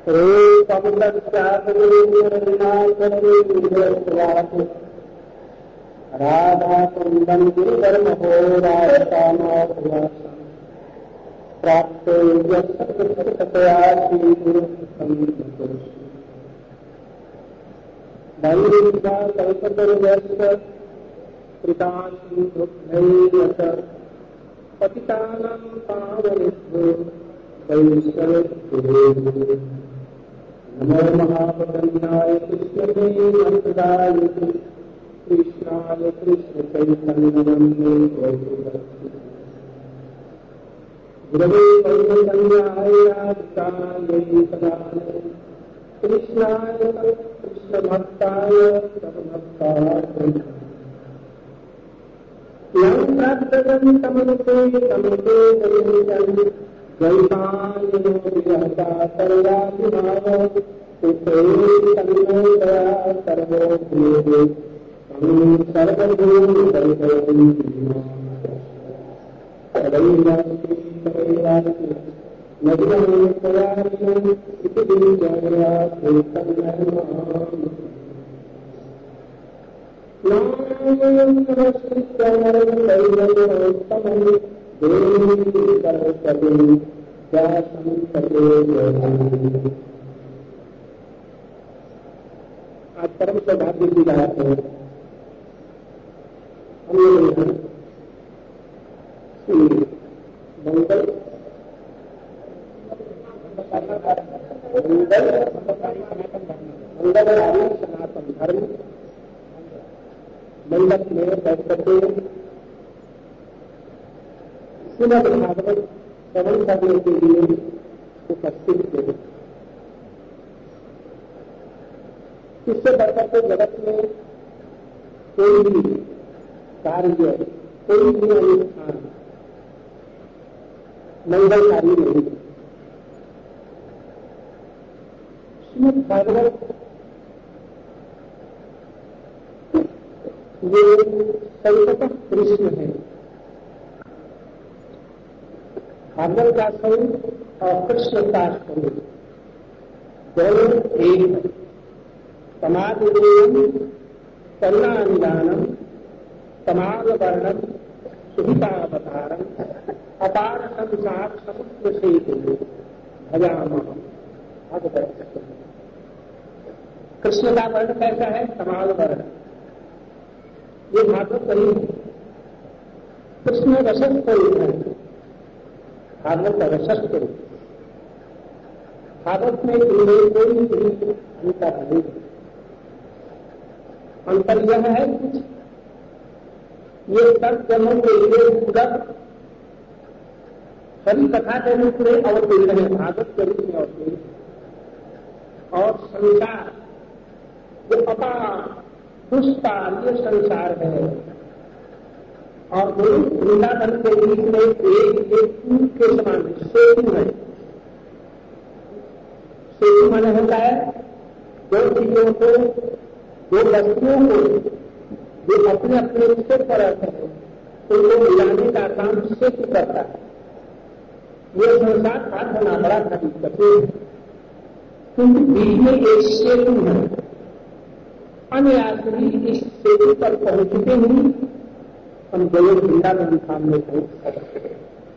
राधा कुंदन गिरिधर्म हो राधा प्राप्त पतितानां पावनेभ्यो वैष्णवेभ्यो नमो महापतन्याय कृष्णदेवदाय कृष्णाय कृष्ण चैतन्य गुरवे वैष्णव्याय राधिकायै सदाय कृष्णाय कृष्ण भक्ताय सर्वभक्ताय यं प्राप्तवन्तमनुते तमुते वैष्णव्य वैष्णायो विहता सर्वाभिभाव सुखे तन्मोदया सर्वो भूते सर्वभूमि आज परम सौभाग्य की बात है। हम लोग मंगल मंगलकारी सनातन धर्म मंडप में बैठ करके श्रीमद् भागवत श्रवण करने के लिए उपस्थित थे। इससे बढ़कर के जगत में कोई भी कार्य, कोई भी अनुष्ठान मंगलकारी नहीं। श्रीमद् भागवत ये संकट कृष्ण है। भागवत का स्वरूप और कृष्ण का स्वरूप दोनों एक है। समाधिदेवम करुणानिदानम समाग वर्णम सुहितावतारम अपार संसार समुद्र से भजामः। कृष्ण का वर्ण कैसा है? समाग वर्ण। ये भागवत नहीं है। कृष्ण रसस स्वरूप है, भागवत का रसस स्वरूप। भागवत में इनमें कोई अंतर नहीं। अंतर यह है कुछ ये तर्क जन्मों के लिए उदक सभी कथा के रूप में अवतीर्ण है, भागवत के रूप में अवतीर्ण है। और संसार जो अपार पुष्पार ये संसार है और वृंदावन के बीच में एक पुल के समान सेतु है। सेतु माने होता है दो चीजों को, दो वस्तुओं को जो अपने अपने स्थित पर रहते हैं उनको मिलाने का काम सेतु करता है। ये संसार हाथ होना बड़ा कठिन है क्योंकि बीच में एक सेतु है। अनायासरी इस सेतु पर पहुंचते ही हम दोनों वृंदावन धाम में पहुंच सकते हैं।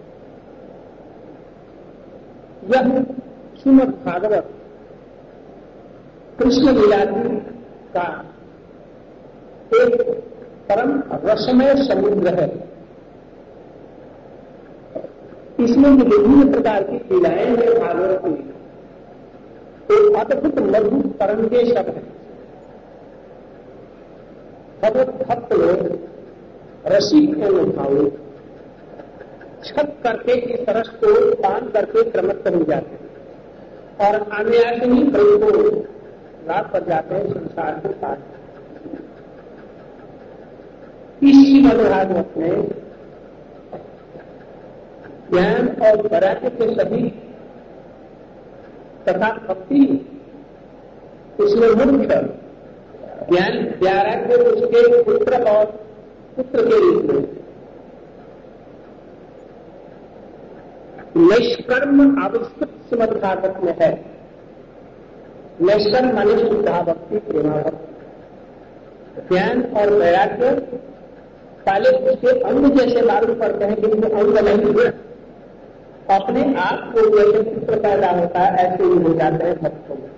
यह श्रीमद् भागवत कृष्ण लीला का एक परम रसमय समुद्र है। इसमें विभिन्न प्रकार की लीलाएं हैं। भागवत में एक अद्भुत मधुर तरंगे शब्द है। भक्त लोग रसिक एवं भावुक छप करके इस रस को पान करके क्रमत्व हो जाते हैं और अनायास ही प्रभु को लाभ कर जाते हैं, संसार के पास। इसी भागवत में ज्ञान और वैराग्य के सभी तथा भक्ति इसमें मुख्य ज्ञान वैराग्य उसके पुत्र और पुत्र के रूप में निष्कर्म आविष्कृत श्रीमद् भागवत में है। नैष्कर्म माने शुद्धा भक्ति, प्रेमा भक्ति। ज्ञान और वैराग्य पहले उसके अंग जैसे मालूम पड़ते हैं, किंतु अंग नहीं है। अपने आप को जैसे चित्र पैदा होता है ऐसे ही हो जाते हैं भक्तों में।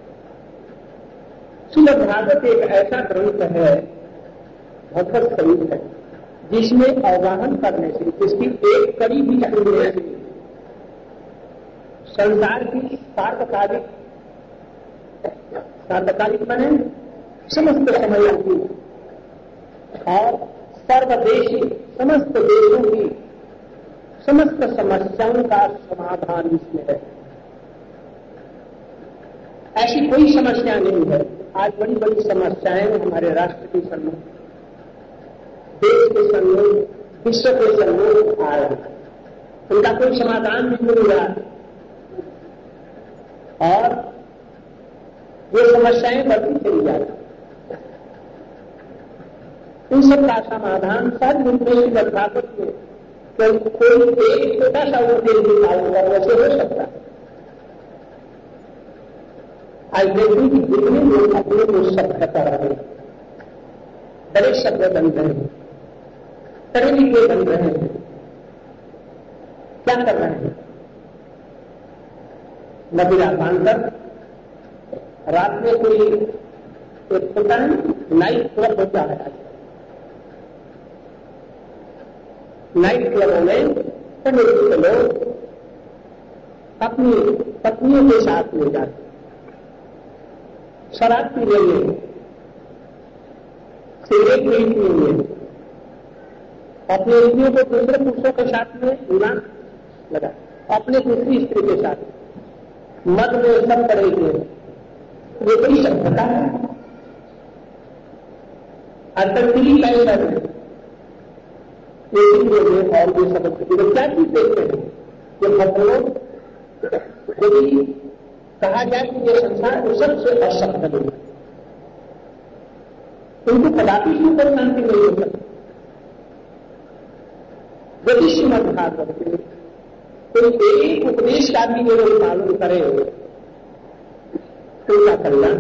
श्रीमद् भागवत एक ऐसा ग्रंथ है, भगवत स्वरूप है, जिसमें अवगाहन करने से, जिसकी एक कड़ी भी सुनने से संसार की सार्वकालिक माने समस्त समयों की और सर्वदेशी समस्त देशों की समस्त समस्याओं का समाधान इसमें है। ऐसी कोई समस्या नहीं है। आज बड़ी बड़ी समस्याएं हमारे राष्ट्र के सम्मुख, देश के सम्मुख, विश्व के सम्मुख आ रहे हैं, उनका कोई समाधान नहीं मिल रहा और ये समस्याएं बढ़ती चली जा रही। इन सब का समाधान सहज रूप में भागवत में कोई एक छोटा सा उद्देश्य निकालूंगा वैसे हो सकता है। आज देखिए कि जितने लोग अपने को सभ्य कर रहे हैं, बड़े सभ्य बन रहे हैं, पढ़े लिखे बन रहे हैं, क्या कर रहे हैं? मदिरा बांधकर रात में कोई एक होता है नाइट क्लब होता है। नाइट क्लबों में पढ़े लिखे लोग अपनी पत्नियों के साथ में जाते, शराब पी लेंगे, सिगरेट नहीं पिएंगे, अपनी स्त्रियों को दूसरे पुरुषों के साथ में मिला लगा, अपने दूसरी स्त्री के साथ मद में सब करेंगे। ये कोई सभ्यता है? अतंत्री कैसा है? ये और ये सब क्या चीज देखते हैं? ये भगवान यदि कहा जाए कि ये संसार सबसे असभ्य लोग, उनको कदापि सुपर शांति नहीं हो सकती। यदि श्रीमद् भागवत में कोई एक उपदेश का भी केवल पालन करे तो क्या कल्याण।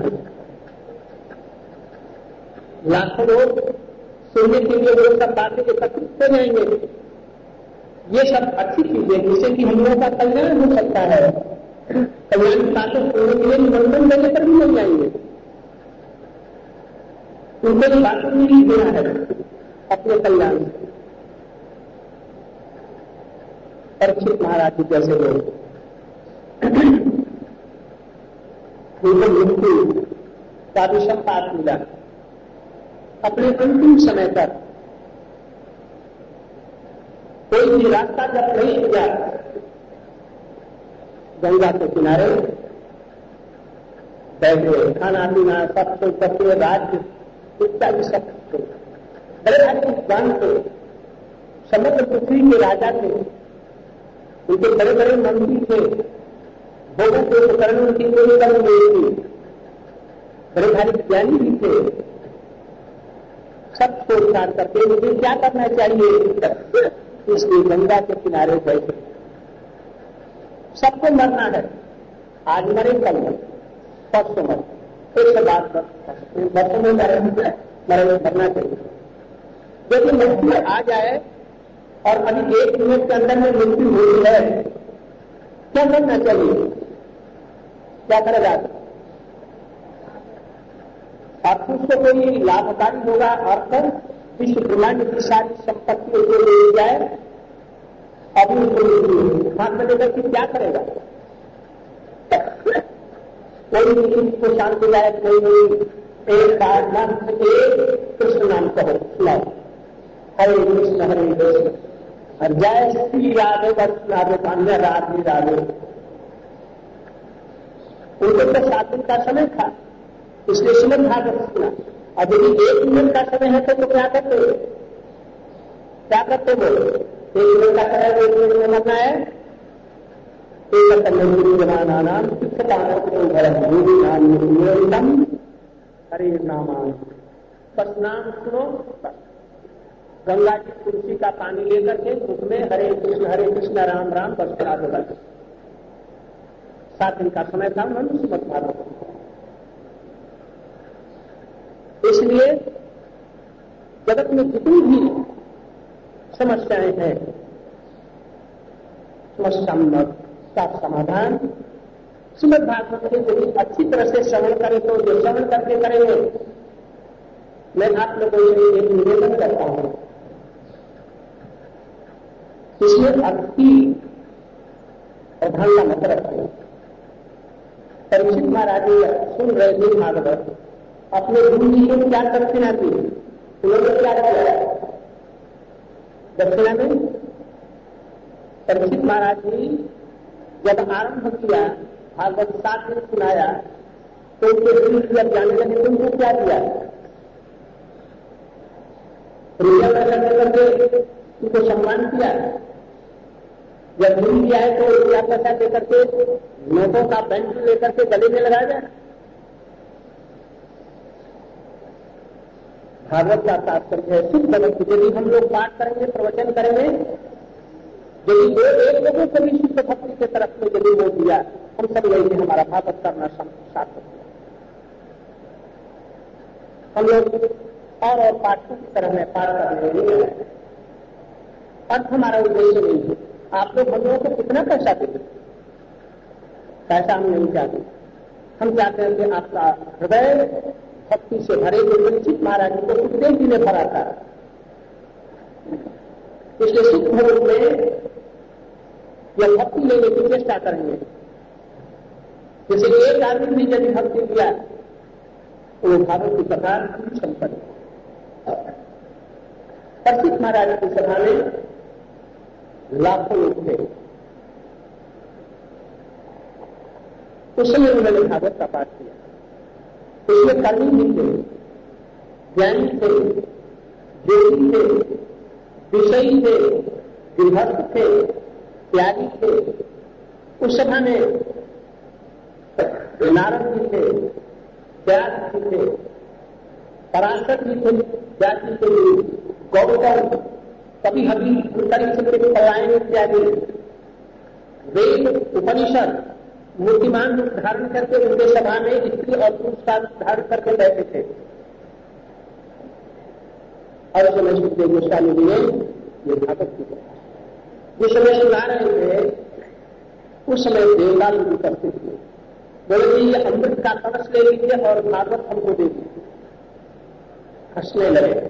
लाखों लोग सुनने के लिए वो सब बातें एकत्रित हो जाएंगे। ये सब अच्छी चीजें जिससे कि हम लोगों का कल्याण हो सकता है। कल्याण की बातों सुनने के लिए निमंत्रण देने पर भी मिल जाएंगे। उनको जो बातों में ही देना है अपने कल्याण से। परीक्षित महाराज जी जैसे लोग उनको मृत्यु का भी संपात मिला, अपने अंतिम समय तक कोई भी रास्ता जब नहीं किया, गंगा के किनारे बैठे, खाना पीना सब कुछ करते, राज्य इत्यादि सब बड़े भारी विद्वान थे, समग्र पृथ्वी के राजा थे, उनके बड़े बड़े मंत्री थे, भोगों के उपकरण उनकी कोई कमी नहीं थी, बड़े भारी ज्ञानी भी थे। सब सोच करके मुझे क्या करना चाहिए, इसलिए गंगा के किनारे बैठे। सबको मरना है, आज मरे कल मरे, परसों मरे, एक से बात बर्तों में मरना चाहिए। यदि मृत्यु आ जाए और अभी 1 मिनट के अंदर में मृत्यु हुई है, क्या करना चाहिए? क्या करेगा? और उसको कोई लाभकारी होगा और फिर विश्व ब्रह्मांड की सारी संपत्तियों को ले जाए, अभी उसको हाथ में लेकर कि क्या करेगा? कोई किसी को शांति लायक कोई नहीं, एक बार नाम एक कृष्ण नाम कहो, सुनाओ, हरे कृष्ण और जय श्री राधे बस राधे अन्य राधे राधे। उनको तो 7 दिन का समय था, इसलिए श्रीमद् भागवत सुना। अब यदि 1 मिनट का समय है तो क्या करते हो? क्या करते हो? 1 मिनट का समय 1 मिनट में मरना है। एक जमाना नाम हरे नामान, बस नाम सुनो। गंगा की तुलसी का पानी लेकर के उसमें हरे कृष्ण राम राम बस करा दो। 7 दिन का समय था, मनुष्य मत मारो। इसलिए जगत में जितनी भी समस्याएं हैं, समस्या का समाधान श्रीमद् भागवत के यदि अच्छी तरह से श्रवण करें तो जो श्रवण करके करेंगे, मैं आप लोगों से एक निवेदन करता हूं, इसमें अति प्रधानता मत रखें। परीक्षित महाराज सुन रहे थे भागवत, अपने गुरु जी को क्या दक्षिणा दी, उन्होंने क्या किया दक्षिणा में? परीक्षित महाराज जी जब आरंभ किया, भागवत 7 दिन सुनाया, तो उनके गुरु जब जाने लगे तो उनको क्या दिया? पूजा करने करके उनको सम्मान किया। जब गुरु जी आए तो रुपया पैसा देकर के, नोटों का बैंक लेकर के गले में लगाया जाए। भागवत का तात्पर्य है शुद्ध भक्ति। यदि हम लोग पाठ करेंगे, प्रवचन करेंगे, यदि एक लोगों को भी शुद्ध भक्ति के तरफ में यदि वो दिया, हम सब यही हमारा भागवत करना सार्थक है। हम लोग और पाठों की तरह में पाठ करने नहीं है, अर्थ हमारा उद्देश्य नहीं है। आप लोग हम लोगों को कितना पैसा देते, पैसा हम नहीं चाहते। हम चाहते हैं कि आपका हृदय भक्ति से भरे। जो परीक्षित महाराज जी को सुखदेव जी ने भरा था, इसलिए सुख भोग में यह भक्ति लेने की चेष्टा करेंगे। जैसे एक आदमी भी यदि भक्ति किया तो वो भागवत की कथा संपन्न। परीक्षित महाराज की सभा में लाखों लोग थे। उस समय उन्होंने भागवत का पाठ किया। उसमें कर्मी भी थे, ज्ञानी थे, योगी थे, विषयी थे, गृहस्थ थे, त्यागी थे। उस सभा में नारद जी थे, व्यास जी थे, पराशर जी थे, व्यास जी थे, गौतम, कभी हबी, अंतरिक्ष के पलायन इत्यादि, वेद, उपनिषद मूर्तिमान रूप धारण करके उनके सभा में स्त्री और पुरुष का धारण करके बैठे थे। और उस समय सुखदेव गोस्वामी जी ने ये भागवत की जिस समय सुना रहे थे, उस समय देवता लोग उपस्थित थे। बोले जी ये अमृत का कलश ले लीजिए और भागवत हमको दे दीजिए। हंसने लगे।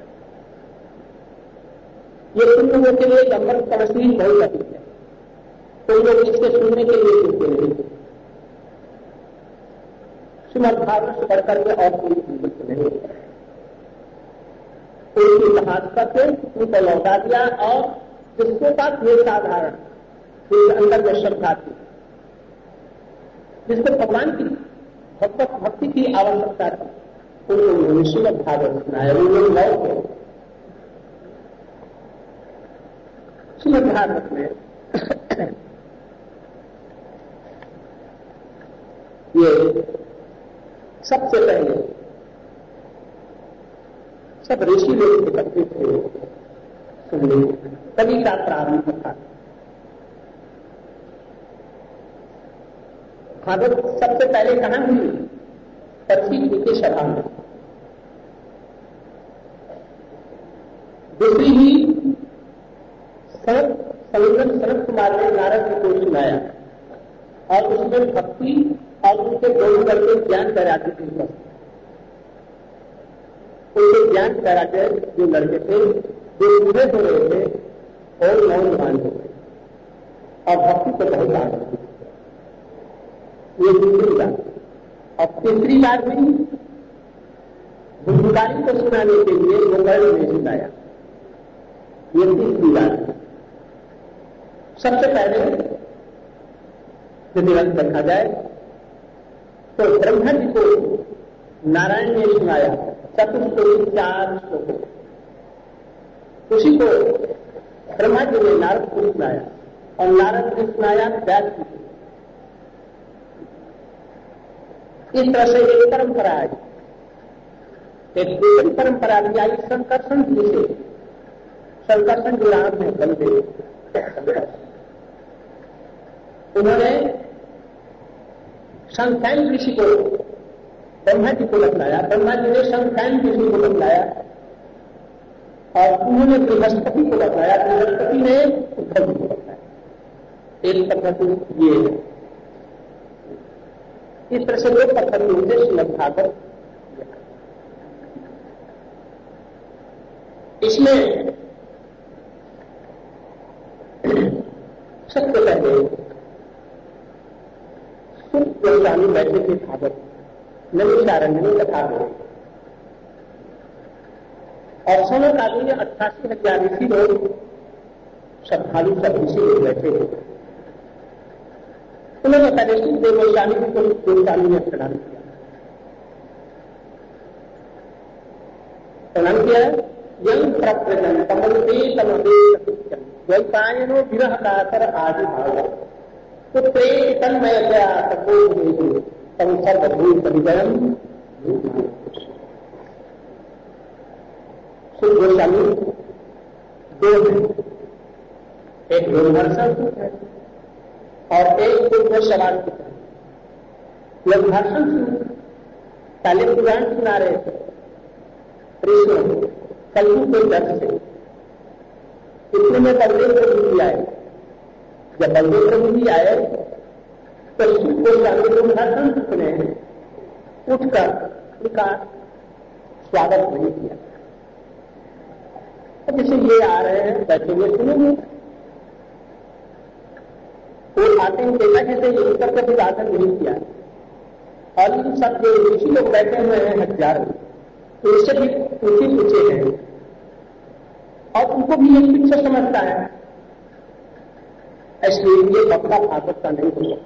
ये तुम लोगों के लिए अमृत कलश ही बहुत अधिक है, तो लोग इसके सुनने के लिए सुनते नहीं। श्रीमद् भागवत से बढ़कर के और कोई अमृत नहीं। उनकी महात्मा से उनको लौटा दिया और जिसके पास ये साधारण जिसके अंदर में श्रद्धा थी, जिसको भगवान की भक्ति की आवश्यकता थी, उनको श्रीमद् भागवत सुनाया। उन्होंने लौट श्रीमद् भागवत में ये सबसे पहले सब ऋषि लोग एकत्रित थे सुनने। कवि का प्रारंभ था। भागवत सबसे पहले कहां हुई? परीक्षित जी की सभा में। दूसरी ही सनत कुमार ने नारद जी को सुनाया और उसमें भक्ति और उनके दोनों करके ज्ञान कराते थे। उनके ज्ञान कराते जो लड़के थे, जो पूरे हो रहे थे और नौजवान हो गए और भक्ति को बहुत आगे। ये दूसरी बात। और तीसरी बात भी बुद्धिकारी को सुनाने के लिए गोपाल ने सुनाया। ये तीसरी बात। सबसे पहले यदि रंग देखा जाए तो ब्रह्मा जी को नारायण ने सुनाया चतुश्लोकी 4 श्लोक। उसी को ब्रह्मा जी ने नारद को सुनाया और नारद ने सुनाया व्यास जी को। इस तरह से एक परंपरा आई। एक दूसरी परंपरा भी आई संकर्षण जी से। संकर्षण जी राम में बलदेव, उन्होंने संख्यान ऋषि को ब्रह्मा जी को बतलाया, ब्रह्मा जी ने संख्यान ऋषि को बतलाया और उन्होंने बृहस्पति को बतलाया, बृहस्पति ने उद्धव जी को बतलाया। एक पद्धति ये है। इस तरह से दो पद्धति से श्रीमद् भागवत, इसमें सबसे पहले सुख गोस्वामी बैठे थे भागवत नवीशारण्य में कथा हो, और सनक आदि में 88,000 ऋषि लोग श्रद्धालु सब ऋषि लोग बैठे थे। उन्होंने पहले सुख देव गोस्वामी को गोस्वामी ने प्रणाम किया। प्रणाम किया यंग प्रजन कमलते तमदे द्वैपायनो विरह कातर आदि भाव पुत्रे तन्मयतया तपोधेतु तम सर्वभूत परिजयम। सुख गोस्वामी दो हैं, एक लोकभाषण है और एक पूर्व सवाल की तरह। लोकभाषण पहले पुराण सुना रहे थे कृष्ण कलयु के दर्द से, इतने में बलदेव प्रभु जी आए। जब बलदेव प्रभु जी आए तो सुख गोस्वामी लोकभाषण सुने उठकर उनका स्वागत नहीं किया। अब जैसे ये आ रहे हैं बैठे हुए सुनेंगे, वो आते ही देखा जैसे ये उत्तर का अभिवादन नहीं किया, और इन सब जो ऋषि लोग बैठे हुए हैं हजारों, तो इससे भी ऊंचे हैं और उनको भी एक पिक्चर समझता है, इसलिए ये बकरा भागवत का नहीं हुआ।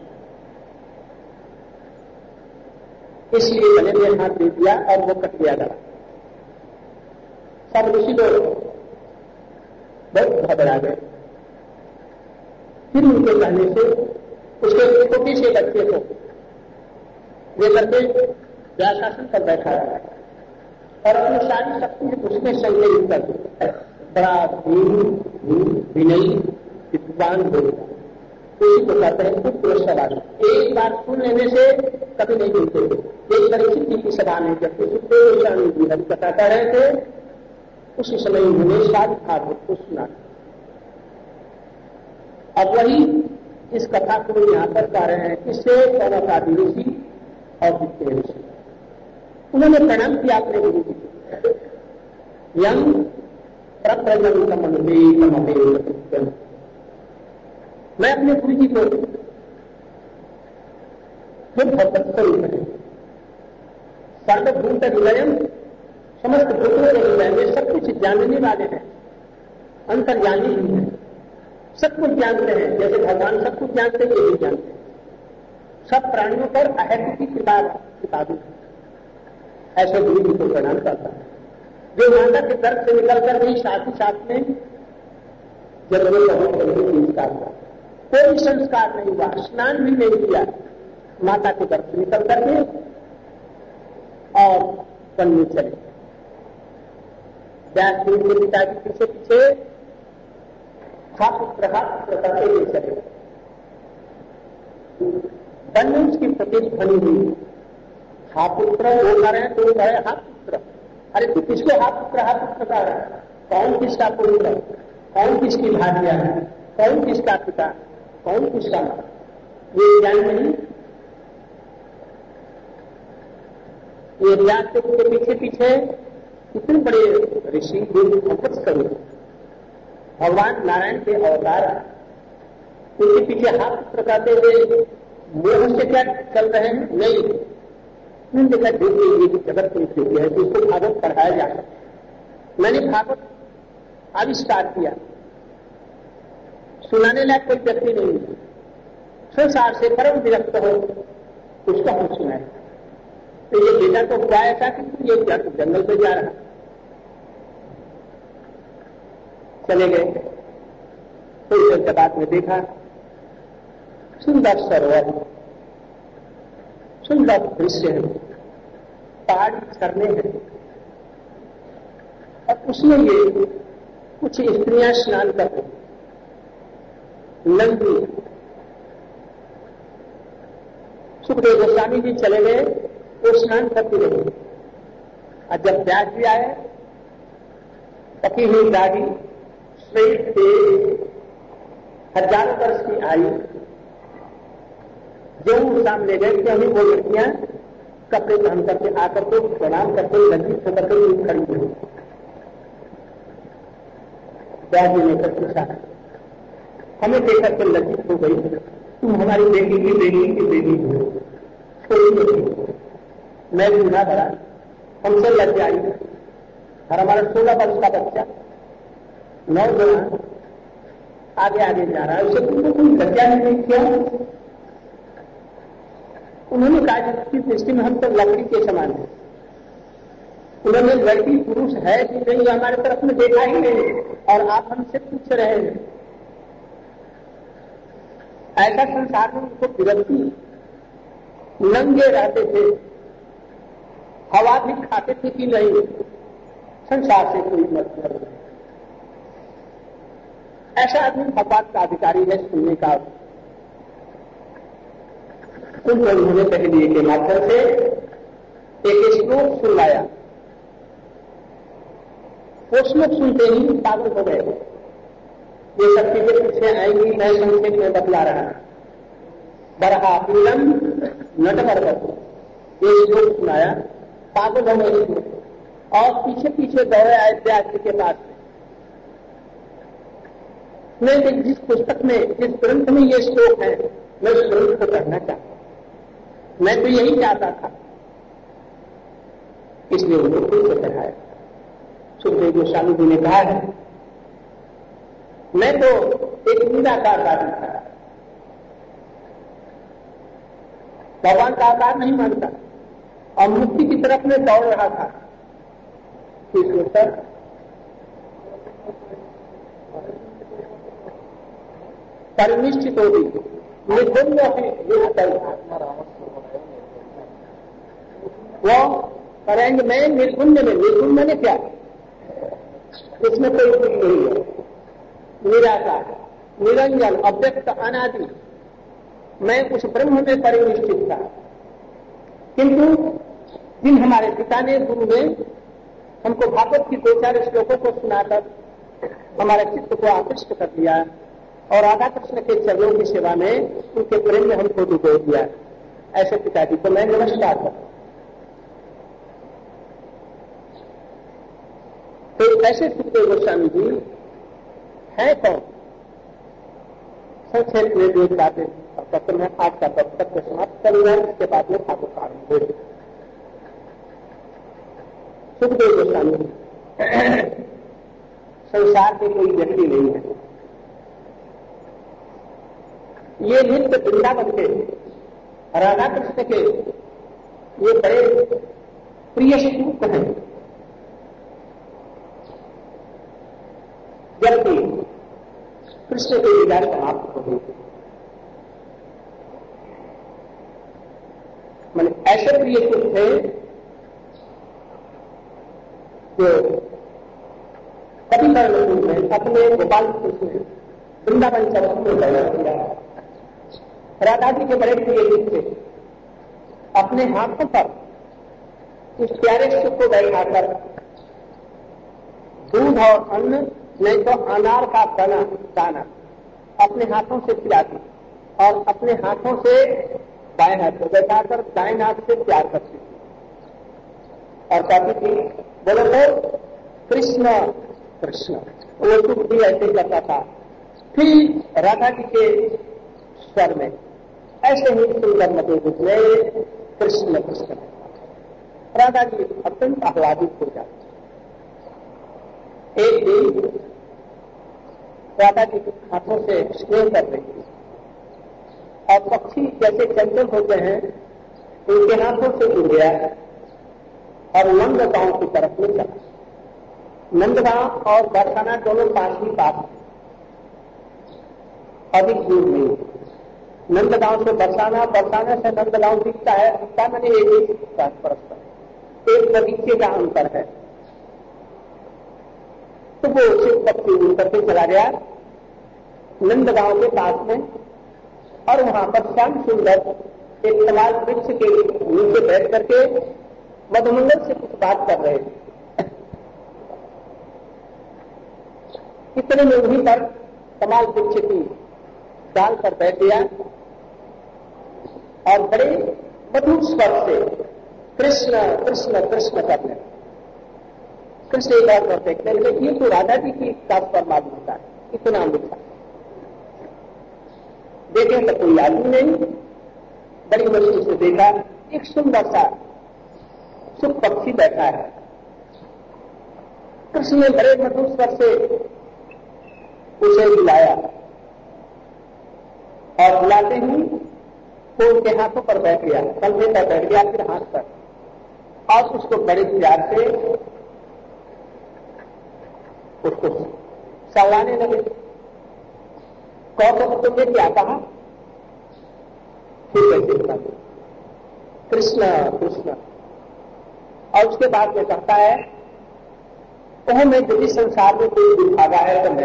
इसलिए गले में हाथ दे दिया और वो कट दिया गया। सब ऋषि लोग बहुत घबरा गए। फिर उनके कहने से उसके छोटे से बच्चे को लेकर के व्यासासन पर बैठा और अपनी सारी शक्ति उसमें संग्रहित कर बड़ा विनयी विद्वान हो, उसी को कहते हैं पुत्र सवाल। एक बार सुन लेने से कभी नहीं मिलते। एक परीक्षित जी की सभा में जब सुखदेव गोस्वामी जी हरि कथा कर रहे थे, उसी समय उन्होंने सारी भागवत को सुना। अब वही इस कथा को यहां पर कह रहे हैं, किससे कौनक आदि ऋषि और वित्तीय ऋषि। उन्होंने प्रणाम किया अपने गुरु जी को। यंग प्रप्रजन कमलते मैं अपने गुरु जी को फिर भगवत स्वरूप है सर्वभूत विलयम, समस्त भूतों के हृदय में सब कुछ जानने वाले हैं, अंतर्यामी भी हैं, सब कुछ जानते हैं। जैसे भगवान सब कुछ जानते हैं, ये भी जानते हैं। सब प्राणियों पर अहत की किताबें ऐसे गुरु जी को प्रणाम करता है, जो माता के गर्भ से निकलकर भी साथ ही साथ में जब वो संस्कार हुआ, कोई संस्कार नहीं हुआ, स्नान भी नहीं किया, माता के गर्भ से निकल करके और वन में चले। व्यास देव के पिताजी पीछे पीछे पुत्र करते हुए चले। वन में उसकी प्रतीक बनी हुई हा पुत्र वो कर रहे हैं, तो वो कहे हा पुत्र। अरे तू किसको हा पुत्र कह रहा है? कौन किसका पुत्र, कौन किसकी भार्या है, कौन किसका पिता, कौन किसका माता, ये ज्ञान नहीं। ये व्यास देव के पीछे पीछे कितने बड़े ऋषि भगवत स्वरूप भगवान नारायण के अवतार, उनके पीछे हाथ प्रकाते हुए मोह से क्या चल रहे हैं? नहीं, उन जगह देखिए जगत को देखिए है तो उसको भागवत पढ़ाया जा सकता है। मैंने भागवत आविष्कार किया, सुनाने लायक कोई व्यक्ति नहीं है, संसार से परम विरक्त हो उसका हम सुनाए। तो ये बेटा तो हुआ ऐसा कि ये जंगल पे जा रहा, चले गए। थोड़ी देर के बाद में देखा सुंदर सरोवर, सुंदर दृश्य है, पहाड़ी झरने हैं, और उसमें ये कुछ स्त्रियां स्नान करते नंदी। सुखदेव गोस्वामी जी चले गए वो स्नान करती रही। और जब व्यास जी आए, पकी हुई दाढ़ी, श्वेत तेज, हजारों वर्ष की आयु, जो सामने गए थे हमें वो लड़कियां कपड़े पहन करके आकर के प्रणाम करके लज्जित होकर के खड़ी हुई। व्यास जी ने कर पूछा, हमें देखकर के लज्जित हो गई, तुम हमारी बेटी की बेटी हो, छोटी बेटी, मैं बूढ़ा बड़ा, हमसे लज्जा आई, और हमारा 16 वर्ष का बच्चा नौजवान आगे आगे जा रहा है, उसे तुमको कोई लज्जा नहीं किया? उन्होंने कहा जिसकी दृष्टि में हम तो लकड़ी के समान है। उन्होंने लड़की पुरुष है कि नहीं हमारे तरफ में देखा ही नहीं, और आप हमसे पूछ रहे हैं। ऐसा संसार में उनको विरक्ति, नंगे रहते थे, हवा भी खाते थे कि नहीं, संसार से कोई मतलब नहीं। ऐसा आदमी भगवान का अधिकारी है सुनने का। उनको उन्होंने पहले के माध्यम से एक श्लोक सुनाया। वो श्लोक सुनते ही पागल हो गए। ये सब चीजें पीछे आएंगी, मैं संक्षेप में बतला रहा। बरहा पीलम नटवर, ये श्लोक सुनाया, पागल हो गए और पीछे पीछे दौड़े आए व्यास जी के पास में। मैं जिस पुस्तक में, जिस ग्रंथ में ये श्लोक है, मैं उस ग्रंथ को पढ़ना चाहता हूं। मैं तो यही चाहता था, इसलिए उनको फिर से पढ़ाया। सुखदेव गोस्वामी जी ने कहा है, मैं तो एक निराकार आदमी था, भगवान का आकार नहीं मानता और मुक्ति की तरफ में दौड़ रहा था। सर परिनिष्ठित होगी, निर्गुण वो करेंगे। मैं निर्गुण में, निर्गुण मैंने क्या, इसमें कोई गुण नहीं है, निराकार, निरंजन, अव्यक्त, अनादि, मैं उस ब्रह्म में परिनिष्ठित था। किंतु जिन हमारे पिता ने, गुरु ने हमको भागवत की 2-4 श्लोकों को सुनाकर हमारे चित्त को आकृष्ट कर दिया और राधा कृष्ण के चरणों की सेवा में, उनके प्रेम में हमको डुबो दिया। ऐसे पिताजी को मैं नमस्कार करता। तो ऐसे सुखदेव गोस्वामी जी है कौन? संक्षेप में जो बातें पत्र में आज का पत्र समाप्त करूंगा, इसके बाद में ठाकुर का आरंभ होगा। सुखदेव गोस्वामी संसार के कोई व्यक्ति नहीं है। ये नित्य वृंदावन के राधा कृष्ण के ये बड़े प्रिय स्वरूप हैं। जबकि कृष्ण के लीला समाप्त हो गई, मैंने ऐसे प्रिय सुख थे जो कभी कर्ण में अपने गोपाल कृष्ण वृंदावन चरण में बैठा किया। राधा जी के बड़े प्रिय सुख थे, अपने हाथों पर उस प्यारे सुख को बैठाकर दूध और अन्न, नहीं तो अनार का दाना अपने हाथों से खिलाती और अपने हाथों से बाएं हाथ को बैठाकर दाएं हाथ से प्यार करती थी और कहती थी, बोलो तो कृष्ण कृष्ण। वो सुख भी ऐसे करता था। फिर राधा जी के स्वर में ऐसे ही सुंदर मधुर रूप में कृष्ण कृष्ण, राधा जी अत्यंत आह्लादित हो जाती। एक दिन राधा जी के हाथों से स्नेह कर रही थी और पक्षी जैसे चंचल होते हैं, उनके हाथों से उड़ गया और नंदगांव की तरफ में चला। नंदगांव और बरसाना दोनों पास ही पास, अधिक दूर नहीं। नंदगांव से बरसाना, बरसाना से नंदगांव दिखता है, दिखता मैंने एक परस्पर एक बगीचे का अंतर है। तो वो शिव पक्षी उड़ करके चला गया नंदगांव के पास में और वहां पर श्याम सुंदर एक तमाल वृक्ष के नीचे बैठ करके मधुमंगल से कुछ बात कर रहे थे। इतने में वहीं पर तमाल वृक्ष की डाल पर बैठ गया और बड़े मधुर स्वर से कृष्ण कृष्ण कृष्ण करने। कृष्ण एक बार और देखते हैं ये तो राधा जी की साथ पर मालूम होता है, इतना मीठा। देखें तो कोई आदमी नहीं, बड़ी मुश्किल से देखा एक सुंदर सा सुख पक्षी बैठा है। कृष्ण ने बड़े मधुर स्वर से उसे बुलाया और बुलाते ही वो उनके हाथों पर बैठ गया, कंधे पर बैठ गया, फिर हाथ पर, और उसको बड़े प्यार से उसको सहलाने लगे। कौन तुमने क्या कहा? फिर कैसे बता कृष्ण कृष्ण। और उसके बाद में कहता है ओह मैं यदि संसार में कोई दुर्भागा है तो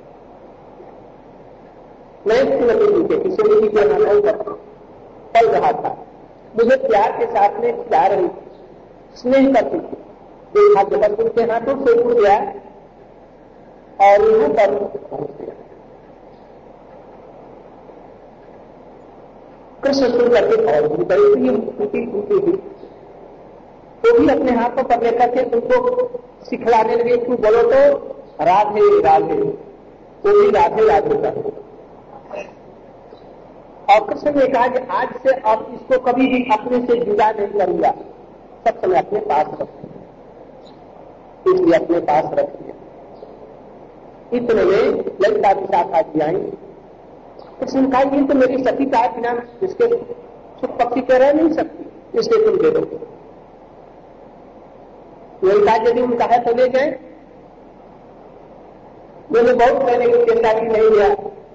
मैं श्रीमती जी के किशोरी जी के नाम पर पल रहा था, मुझे प्यार के साथ में खिला रही थी, स्नेह करती थी। देखा जब उनके हाथों से उड़ गया और यहां पर पहुंच गया। कृष्ण सुन करके बहुत भी बड़ी टूटी हुई तो भी अपने हाथों पर लेकर के उनको सिखलाने लगे, क्यों बोलो तो राधे राधे, वो भी राधे राधे का। और कृष्ण ने कहा कि आज से आप इसको कभी भी अपने से जुदा नहीं करूंगा, सब समय अपने पास रखिए, इसलिए अपने पास रखिए। इतने में ललिता विशाखा जी आई। कृष्ण कहा ये तो मेरी सखी का बिना इसके सुख पक्षी के रह नहीं सकती, इसलिए तुम दे दो। ललिता यदि उनका है तो ले जाए, मैंने बहुत कहने की चिंता की नहीं लिया।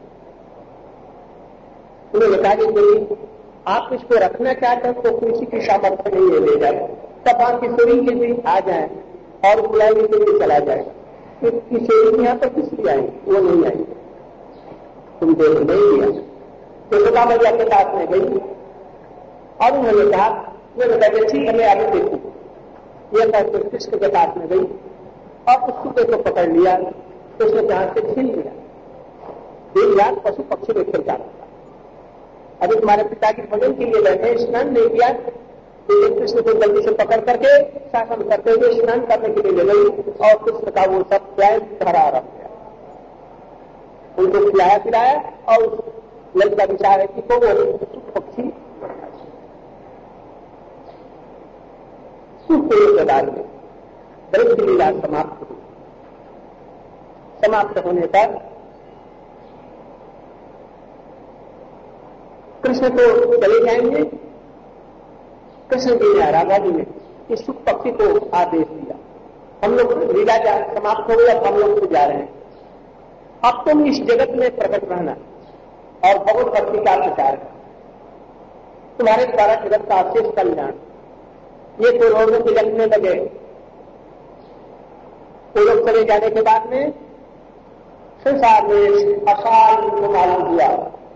उन्होंने कहा कि आप इसको रखना चाहते हैं तो किसी की सामर्थ्य नहीं है, ले जाए। तब आप किशोरी के भी आ जाए और बुलाई लेके चला जाए। किशोरी यहाँ पर किस लिए आई? वो नहीं आई, तुम देख नहीं दिया। तो सुधा मैया के पास में गई और उन्होंने कहा ठीक है मैं आगे देखू। यह कहते कृष्ण के पास में गई और उस सूखे को पकड़ लिया, तो उसने जहां से छीन लिया। देख यार पशु पक्षी में खेलता रहता। अभी तुम्हारे पिताजी भोजन के लिए बैठे, स्नान नहीं किया, तो कृष्ण को जल्दी से पकड़ करके शासन करते हुए स्नान करने के लिए ले गई और कृष्ण का वो सब प्यार धरा रख गया। उनको खिलाया पिलाया और ललिता विशाखा को वो पक्षी सुख बाद में ब्रज की लीला समाप्त हुई। समाप्त होने पर कृष्ण तो चले जाएंगे। कृष्ण जी ने राधा जी ने इस सुख पक्षी को आदेश दिया, हम लोग लीला समाप्त हो गई, अब हम लोग तो जा रहे हैं, अब तुम इस जगत में प्रकट रहना और भगवत भक्ति का प्रचार करना, तुम्हारे द्वारा जगत का अशेष कल्याण। ये तो लोगों के जगत में लगे। वो लोग चले जाने के बाद में संसार में अकाल को मालूम हुआ,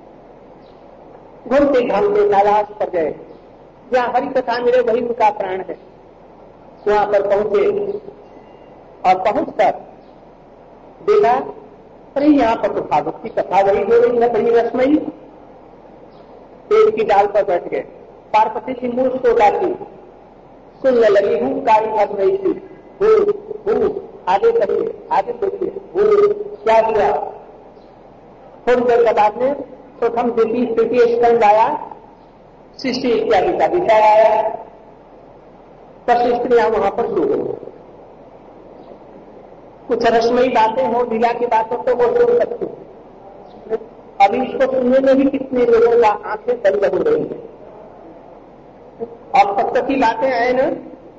घूमते घामते कैलाश पर गए, जहां हरि कथा मिले वही उनका प्राण है। वहां पर पहुंचे और पहुंचकर देखा अरे यहाँ पर तो भागवत की कथा बड़ी हो रही है, बड़ी रसमयी। पेड़ की डाल पर बैठ गए, पार्वती की मूर्ख तो डाली सुनने लगी हूं कारी भर रही थी, आगे करिए आगे देखिए क्या हुआ। थोड़ी देर के बाद में प्रथम द्वितीय तृतीय स्कंद आया, सृष्टि इत्यादि का विषय आया, तब स्त्रियां वहां पर सो गई। कुछ रसमयी बातें हो, लीला की बातों तो वो सुन सकती। अभी इसको सुनने में भी कितने लोगों का आंखें बंद हो रही है और तब तक की बातें आए ना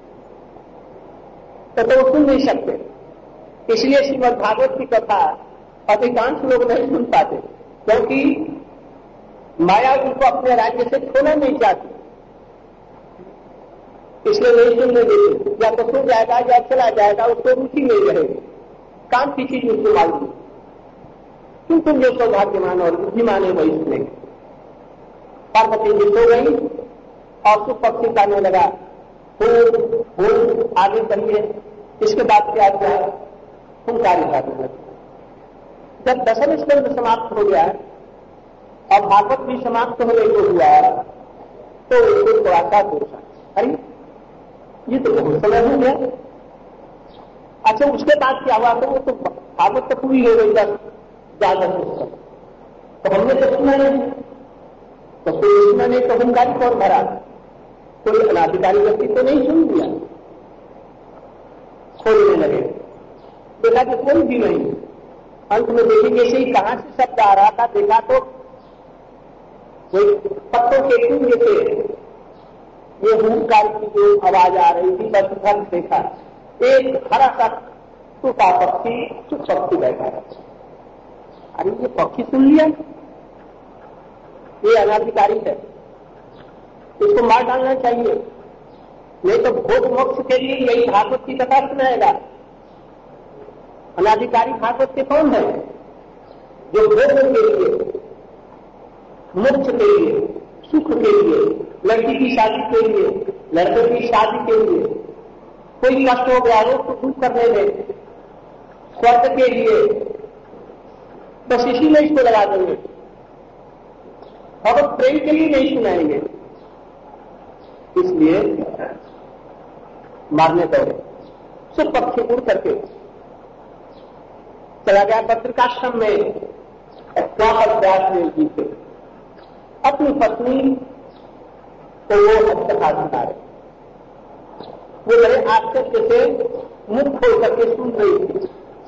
तो वो सुन नहीं सकते। इसलिए श्रीमद् भागवत की कथा अधिकांश लोग नहीं सुन पाते, क्योंकि माया उनको अपने राज्य से छोड़ना नहीं चाहती, इसलिए नहीं सुनने देते। या तो सुन जाएगा या चला जाएगा, उसको रुचि नहीं रहेगी, काम की चीज उसको मालूम। क्यों तुम जो सौभाग्यमान और बुद्धिमान है वही सुनेंगे। पार्वती जी सो गई और सुख पक्षी कहने लगा फूल आगे करिए। इसके बाद क्या हुआ, फुलकारी भागवत। जब दशम स्कंद समाप्त हो गया और भागवत भी समाप्त होने को हुआ तो उसको थोड़ा सा दोषा, अरे ये तो बहुत समय हो गया। अच्छा, उसके बाद क्या हुआ, तो वो तो भागवत तो पूरी हो गई 10 तो हमने तो सुना नहीं, तो कोई सुना नहीं तो फुलकारी कौन भरा, कोई अनाधिकारी व्यक्ति तो नहीं सुन दिया। खोलने लगे, देखा कि कोई भी नहीं। अंत में देखेंगे से ही कहां से शब्द आ रहा था, देखा तो कोई पत्तों के कुंज से ये हुंकार की जो आवाज आ रही थी, बस घर देखा एक हरा सा टूटा पक्षी चुप पक्षी बैठा। अरे ये पक्षी सुन लिया, ये अनाधिकारी है, इसको मार डालना चाहिए, नहीं तो भोग मोक्ष के लिए यही भागवत की कथा सुनाएगा। अनाधिकारी भागवत के कौन है, जो भोग के लिए, मोक्ष के लिए, सुख के लिए, लड़की की शादी के लिए, लड़के की शादी के लिए, कोई कष्ट हो गया रोग को दूर करने में, स्वर्ग के लिए, बस इसी में इसको लगा देंगे। भगवत प्रेम के लिए नहीं सुनाएंगे, इसलिए मारने दौड़े। सिर्फ पक्षी उड़ करके चला गया बद्रिकाश्रम में। वहां पर व्यासदेव जी थे, अपनी पत्नी को वो हस्तकथा सुना रहे, वो बड़े आश्चर्य से मुख खोल करके सुन रही थी,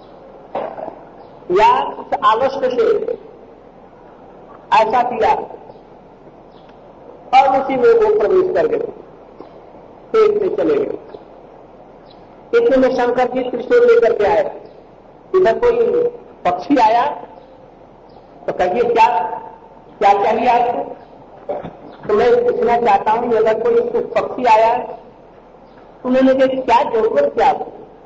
या उस आलस्य से ऐसा किया और उसी में वो प्रवेश कर गए, पेट में चले गए। इतने में शंकर जी त्रिशूल लेकर के आए। इधर कोई पक्षी आया तो कहिए क्या क्या चाहिए आपको, तो मैं पूछना चाहता हूं, अगर कोई पक्षी आया उन्होंने कहा क्या जरूरत, क्या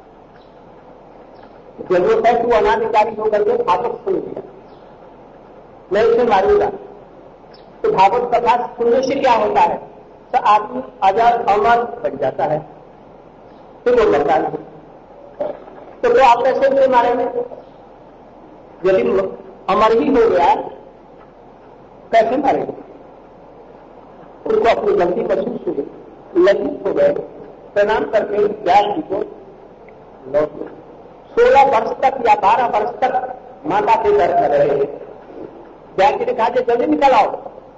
जरूरत है, तू अनाधिकारी होकर के भागवत सुन लिया, मैं इसे मारूंगा। तो भागवत कथा सुनने से क्या होता है, तो आदमी आजाद अमर बन जाता है, फिर वो मरता नहीं। तो वो आप कैसे उसे मारेंगे, यदि अमर ही हो गया कैसे मारेंगे। उनको अपनी गलती महसूस हुई, लज्जित हो गए, प्रणाम करके व्यास जी को लौट। 16 वर्ष तक या 12 वर्ष तक माता के दर्द में रहे। व्यास जी ने कहा जल्दी निकल आओ।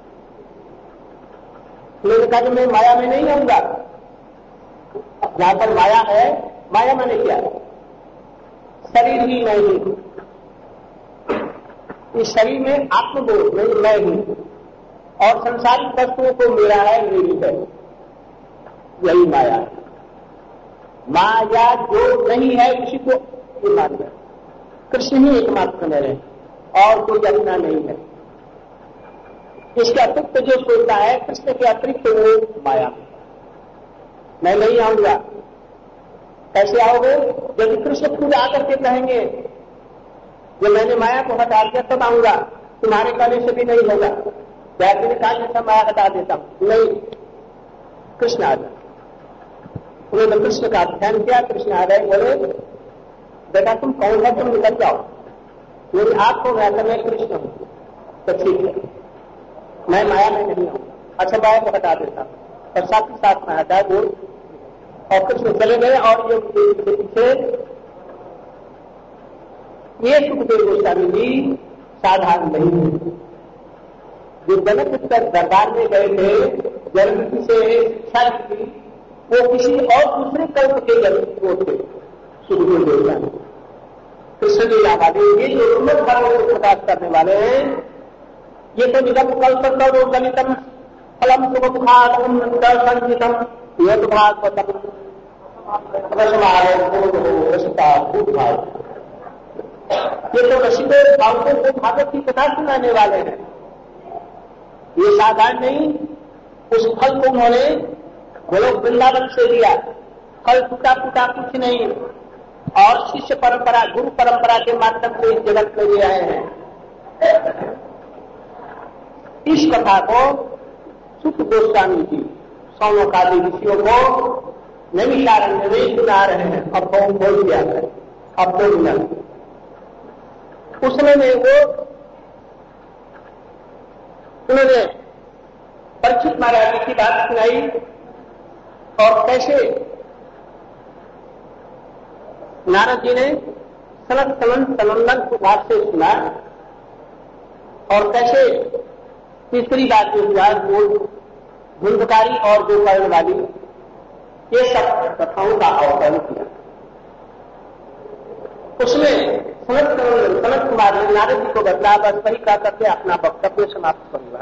उन्होंने कहा कि मैं माया में नहीं आऊंगा, जहां पर माया है, माया मैंने क्या, शरीर ही नहीं, इस शरीर में आत्मबोध नहीं, मैं हूं, और संसारिक वस्तुओं को मेरा है, मेरी है, यही माया है। माया जो नहीं है उसी को ये मान लिया, कृष्ण ही एकमात्र मेरे और कोई अपना नहीं है। इसके अतिरिक्त जो सोचता है कृष्ण के अतिरिक्त वो माया, मैं नहीं आऊंगा। कैसे आओगे, यदि कृष्ण खुद आकर के कहेंगे जब मैंने माया को हटा दिया तब आऊंगा, तुम्हारे कहने से भी नहीं होगा। व्यास ने कहा जैसा माया हटा देता हूं, नहीं, कृष्ण आ जाए। उन्होंने कृष्ण का ध्यान किया, कृष्ण आ गए, बोले बेटा तुम कौन है, तुम निकल जाओ। मेरी आंख को गया था मैं कृष्ण हूं, तो ठीक है, मैं माया में नहीं हूं। अच्छा, माया को हटा देता हूं, और साथ ही साथ में हटा दो, और कृष्ण चले गए। और ये पीछे ये सुखदेव गोस्वामी जी साधारण नहीं है, जो जनक दरबार में गए थे, जनक से शिक्षा की, वो किसी और दूसरे कल्प के जनक वो थे सुखदेव गोस्वामी। कृष्ण लीला वाले ये जो उन्नत भावों को प्रकाश करने वाले हैं, ये तो निगम कल्प गलितम फलम सुखम संचितम यद भागवतम ये तो रसिकों भावकों को भागवत की कथा सुनाने वाले हैं। ये साधारण नहीं, उस फल को उन्होंने गोलोक वृंदावन से लिया, फल टूटा फूटा कुछ नहीं, और शिष्य परंपरा, गुरु परंपरा के माध्यम से इस जगत में ले आए हैं। इस कथा को सुख गोस्वामी जी सौनकादि ऋषियों को नैमिषारण्य में सुना रहे हैं। अब कौन बोल दिया है, अब तो मिनट उसमें उन्होंने परीक्षित महाराज की बात सुनाई और कैसे नारद जी ने सनंदन सुभाष से सुना और कैसे तीसरी बात जो हुआ वो धुंधकारी और गोकर्ण वाली, ये सब कथाओं का अवतरण किया। उसमें सनत कुमार ने नारद जी को बदला, बस वही कह करके अपना वक्तव्य समाप्त करूंगा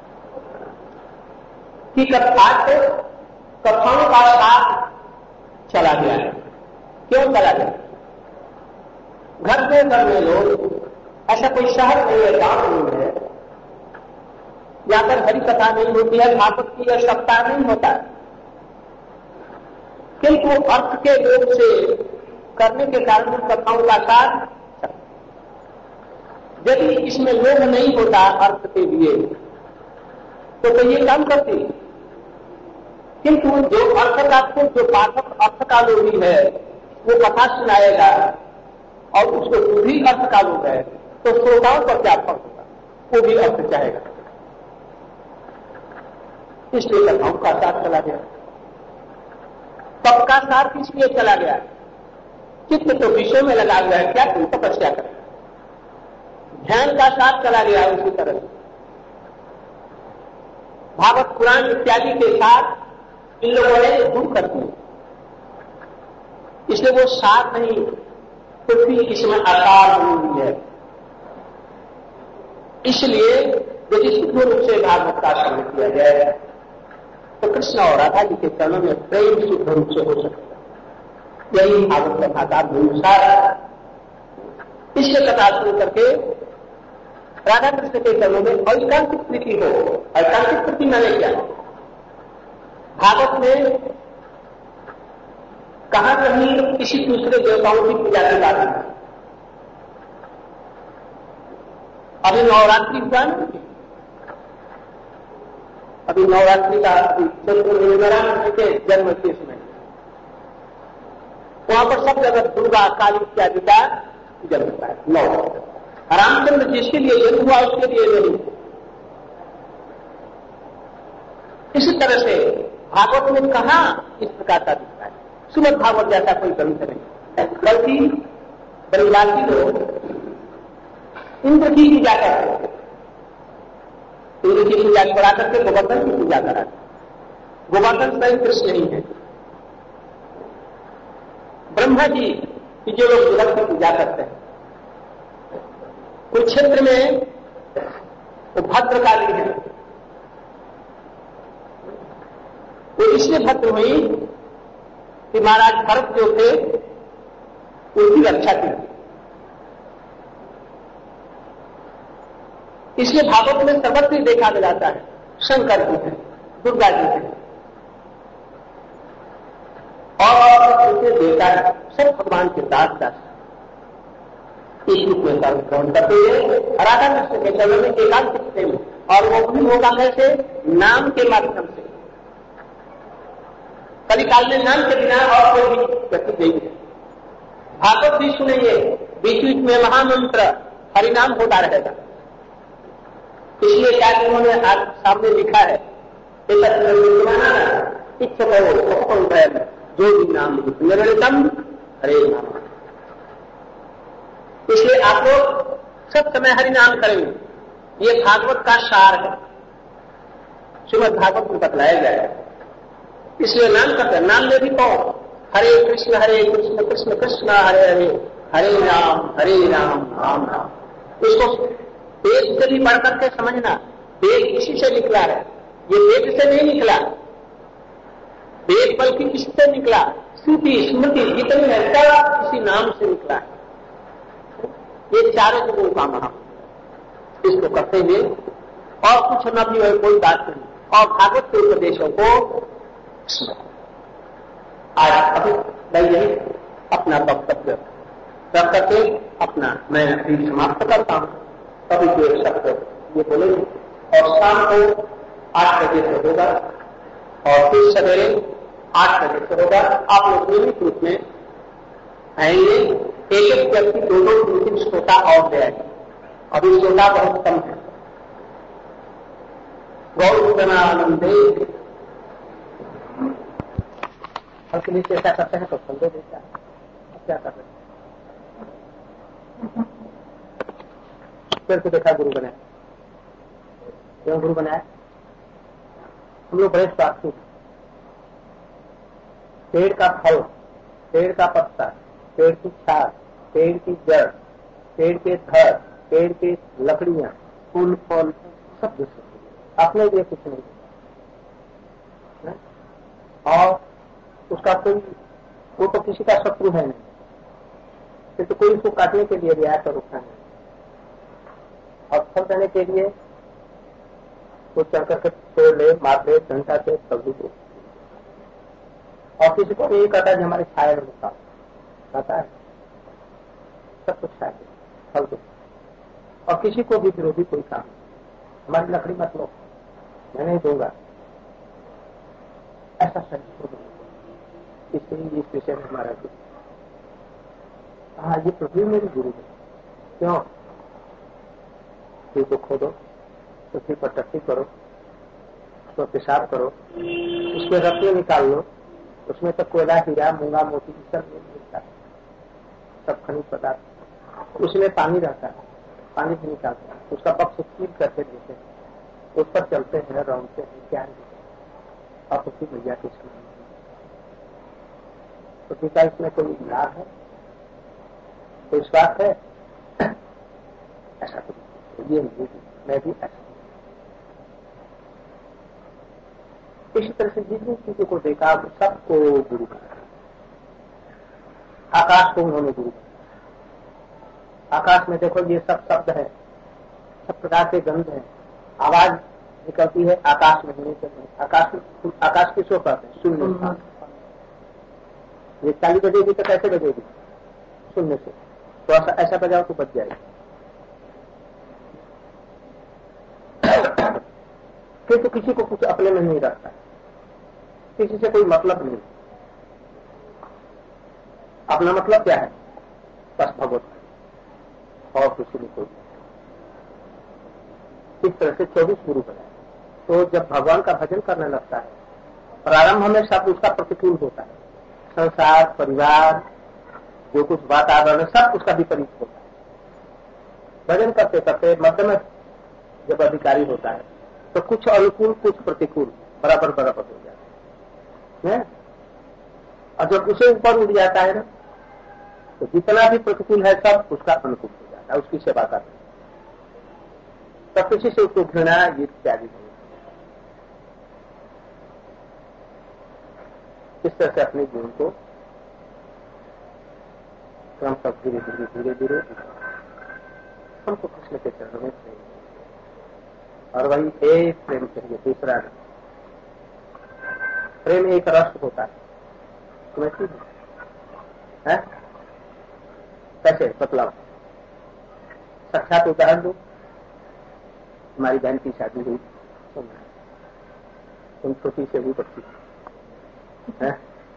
कि आज कथाओं का साथ चला गया है। क्यों चला गया? घर में लोग, ऐसा कोई शहर नहीं है, गांव नहीं है, यहाँ पर हरी कथा नहीं होती है, भागवत की यह सप्ताह नहीं होता, किंतु अर्थ के लोग से करने के कारण कथाओं का साथ, यदि इसमें लोभ नहीं होता अर्थ के लिए तो ये काम करती, किंतु जो अर्थ का जो पाठक अर्थ का लोभी है वो कथा सुनाएगा और उसको भी अर्थ का लोग है तो श्रोताओं पर क्या फर्क होगा, वो भी अर्थ चाहेगा। इसलिए कथाओं का साथ चला गया। तप का साथ इसलिए चला गया, चित्त तो विषय में लगा हुआ है, क्या तुम तपस्या करें। ध्यान का साथ चला गया उसी तरह भागवत पुराण इत्यादि के साथ इन लोगों ने दूर कर दिए, इसलिए वो साथ नहीं, पृथ्वी इसमें आकार बनी हुई है। इसलिए यदि शुद्ध रूप से भागवत का श्रवण किया जाए तो कृष्ण और राधा जी के चरणों में प्रेम शुद्ध रूप से हो सकता है। यही भागवत कथा का अनुसार है। इससे कथा सुन करके राधा कृष्ण के चरणों में ऐकांतिक प्रीति हो। ऐकांतिक प्रीति मैंने क्या, भागवत में कहां कहीं किसी दूसरे देवताओं की पूजा की बात है। अभी नवरात्रि हुआ ना, अभी नवरात्रि का चंद्रनारायण के जन्म के समय वहां पर सब जगह दुर्गा काली इत्यादि का पूजन होता है। नौ रामचंद्र जिसके लिए जन्म हुआ उसके लिए नहीं। इसी तरह से भागवत में कहा इस प्रकार का दिखता है। श्रीमद् भागवत जैसा कोई ग्रंथ नहीं, बल्कि बलिवासी लोग इंद्र की पूजा करते हैं, इंद्र की पूजा करा करके गोवर्धन की पूजा कराते। गोवर्धन स्वयं कृष्ण ही है। ब्रह्मा जी की जो लोग जगत की पूजा करते हैं, कुरुक्षेत्र में वो भद्रकाली है, वो इसलिए भद्र हुई कि महाराज भरत जो थे उनकी रक्षा की। इसलिए भागवत में सर्वत्र देखा जाता है शंकर जी है, दुर्गा जी है और उनके बेटा है, सब भगवान के दास दास इस रूप में ग्रहण करते हुए राधा कृष्ण के चरणों में एकांत प्रेम, और वो भी होगा कैसे, नाम के माध्यम से। कलिकाल में नाम के बिना और कोई भी गति नहीं है। भागवत भी सुनेंगे, बीच बीच में महामंत्र हरिनाम होता रहेगा। इसलिए क्या उन्होंने आज सामने लिखा है, जो भी नाम निरतम हरे नाम। इसलिए आप लोग सब समय हरिनाम करेंगे, ये भागवत का सार है, श्रीमद् भागवत में बतलाया गया है। इसलिए नाम करते हैं। नाम में भी कहो हरे कृष्ण कृष्ण कृष्ण हरे हरे, हरे राम राम राम। इसको वेद से भी पढ़ करके समझना, वेद इसी से निकला है, ये वेद से नहीं निकला, वेद बल्कि किससे निकला, श्रुति स्मृति जितनी है सब इसी नाम से निकला है। ये चारों जगहों का महा, इसको करते हुए और कुछ न भी है, कोई बात नहीं। और भागवत के उपदेशों को आज अभी मैं यही अपना वक्तव्य कर करके अपना मैं अभी समाप्त करता हूं। अभी जो एक शब्द ये बोलेंगे और शाम को 8 बजे से होगा और फिर सवेरे 8 बजे से होगा। आप लोग नियमित रूप में आएंगे। एक एक व्यक्ति 2-2 श्रोता और ले आएंगे। अभी श्रोता बहुत कम है। गौरवनानंदे और पुलिस ऐसा करते हैं तो संदेह देता है। क्या कर रहे फिर से देखा गुरु बनाया। क्यों गुरु बनाया? हम लोग बड़े स्वार्थी। पेड़ का फल, पेड़ का पत्ता, पेड़ की छाल, पेड़ की जड़, पेड़ के धड़, पेड़ की लकड़ियां, फूल फल सब दूसरे, अपने लिए कुछ नहीं। और उसका कोई, वो तो किसी का शत्रु है नहीं, फिर तो कोई उसको काटने के लिए भी आया तो रुकना नहीं। और फल देने के लिए वो चढ़ करके तोड़ ले, मार ले, घंटा से सब्जी को। और किसी को यही कहता है हमारे छाया में कहता है सब कुछ छाया फल दो। और किसी को भी विरोधी कोई काम, हमारी लकड़ी मत लो, मैं नहीं दूंगा, ऐसा सही इसलिए इस विषय में हमारा गुरु। हाँ, ये पृथ्वी मेरी गुरु है। क्यों? को खोदो, पृथ्वी पर टट्टी करो, उसको पेशाब करो, उसमें रत्न निकाल लो, उसमें तो कोयला, हीरा, मूंगा, मोती सब मिलता है, सब खनिज पदार्थ। उसमें पानी रहता है, पानी भी निकालते हैं, उसका पक्ष फील करके देते हैं, उस पर चलते हैं, रौनते हैं, क्या और पृथ्वी भैया के समय पृथ्वी का इसमें कोई लाभ है, कोई स्वार्थ है? ऐसा कुछ ये मैं भी ऐसा। इसी तरह से जितनी चीजों को देखा सबको गुरु बनाया। आकाश को उन्होंने गुरु बनाया। आकाश में देखो ये सब शब्द है, सब प्रकार के गंध है, आवाज निकलती है आकाश में होने से। आकाश किसको कहते हैं? शून्य। ये ताली बजेगी तो कैसे बजेगी? शून्य से। तो ऐसा बजाओ तो बच जाएगी। फिर तो किसी को कुछ अपने में नहीं रखता, किसी से कोई मतलब नहीं। अपना मतलब क्या है? बस भगवत और किसी में कोई। इस तरह से 24 गुरु बनाए। तो जब भगवान का भजन करने लगता है, प्रारंभ में सब उसका प्रतिकूल होता है, संसार, परिवार, जो कुछ वातावरण सब उसका विपरीत होता है। भजन करते करते मध्य में जब अधिकारी होता है तो कुछ अनुकूल कुछ प्रतिकूल बराबर बराबर हो जाता है। और जब उसे ऊपर उठ जाता है ना, तो जितना भी प्रतिकूल है सब उसका अनुकूल हो जाता है, उसकी सेवा करता है। तब किसी से उसको घृणा ये इत्यादि नहीं। इस तरह से अपने जीवन को क्रम तक धीरे धीरे धीरे धीरे हमको कृष्ण के चरणों में चाहिए। और वही एक प्रेम चाहिए। दूसरा प्रेम एक रस होता है, समझती है? कैसे बतलाओ? साक्षात उदाहरण दो। हमारी बहन की शादी हुई, तुम छोटी से भी बच्ची है,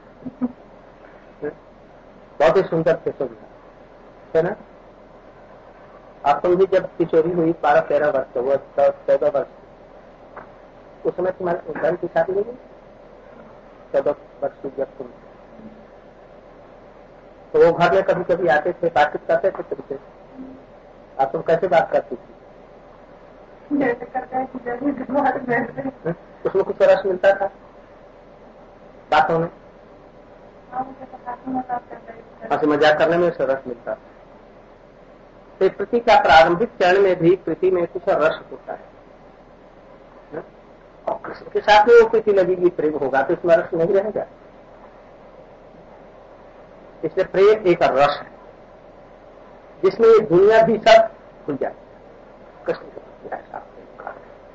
बहुत ही सुंदर थे सब, है ना? आप तुम भी जब किशोरी हुई 12-13 वर्ष, 14 वर्ष, उस समय तुम्हारे बहन की शादी हुई 14 वर्ष की जब तुम, तो वो घर में कभी कभी आते थे, बातचीत करते थे तुमसे। आप तुम कैसे बात करती थी? उसमें कुछ रस मिलता था बातों में, हंसी मजाक करने में रस मिलता था। तो प्रीति का प्रारंभिक चरण में भी प्रीति में कुछ रस होता है, और कृष्ण के साथ में वो प्रीति लगेगी, प्रेम होगा तो इसमें रस नहीं रहेगा। इसलिए प्रेम एक रस है जिसमें ये दुनिया भी सब खुल जाती है। कृष्ण के प्रति ऐसा प्रेम,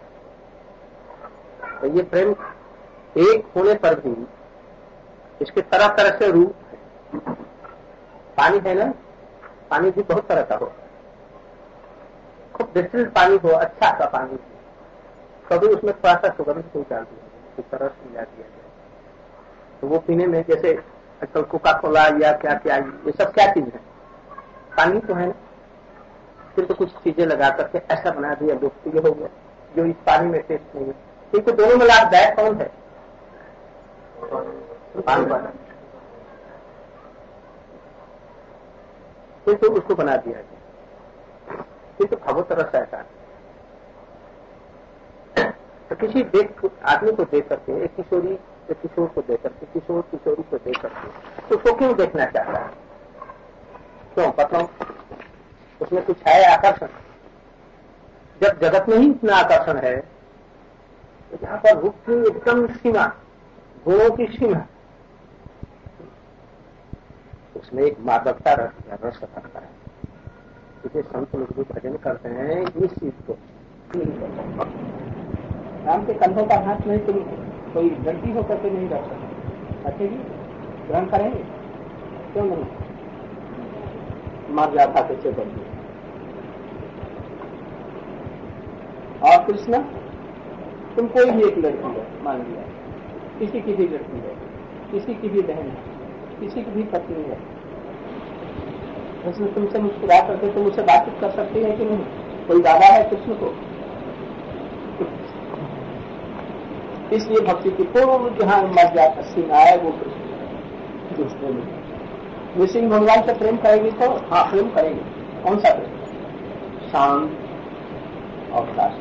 तो ये प्रेम एक होने पर भी इसके तरह तरह से रूप है। पानी है ना, पानी भी बहुत तरह का हो, खूब डिस्टिल्ड पानी हो, अच्छा सा पानी हो, कभी उसमें थोड़ा सा सुगंध कोई डाल दिया, कुछ रस मिला दिया जाए, तो वो पीने में जैसे आजकल कोका कोला या क्या क्या, ये सब क्या चीज है, पानी तो है ना, फिर तो कुछ चीजें लगा करके ऐसा बना दिया लोकप्रिय हो गया, जो इस पानी में टेस्ट नहीं है। क्योंकि दोनों में लाभदायक कौन है? पानी वाला। फिर तो उसको बना दिया गया, फिर तो बहुत तरह से ऐसा। तो किसी आदमी को देख करके, एक किशोरी एक किशोर को देख करके, किशोर किशोरी को देख करके, तो उसको क्यों देखना चाहता है? क्यों बताओ? उसमें कुछ है आकर्षण। जब जगत में ही इतना आकर्षण है तो यहाँ पर रूप की एकदम सीमा, गुणों की सीमा, उसमें एक मादकता रस रखता है। इसलिए संत लोग जो भजन करते हैं इस चीज को, राम के कंधों का हाथ नहीं, तुम कोई लड़की होकर के नहीं रख सकते, रखेगी, ग्रहण करेंगे, क्यों नहीं? मर जाता कैसे बन। और कृष्ण, तुम कोई भी एक लड़की है, मान लिया, किसी की भी लड़की है, किसी की भी बहन है, किसी की भी पत्नी है, कृष्ण तुमसे मुस्कुरा करके तुम उससे बातचीत कर सकती है कि नहीं? कोई दादा है कृष्ण को? इसलिए भक्ति की पूर्व जहां मर्यादा सीमा है वो कृष्ण में। नृसिंह भगवान से प्रेम करेगी तो हाँ प्रेम करेगी। कौन सा प्रेम? शांत और दास,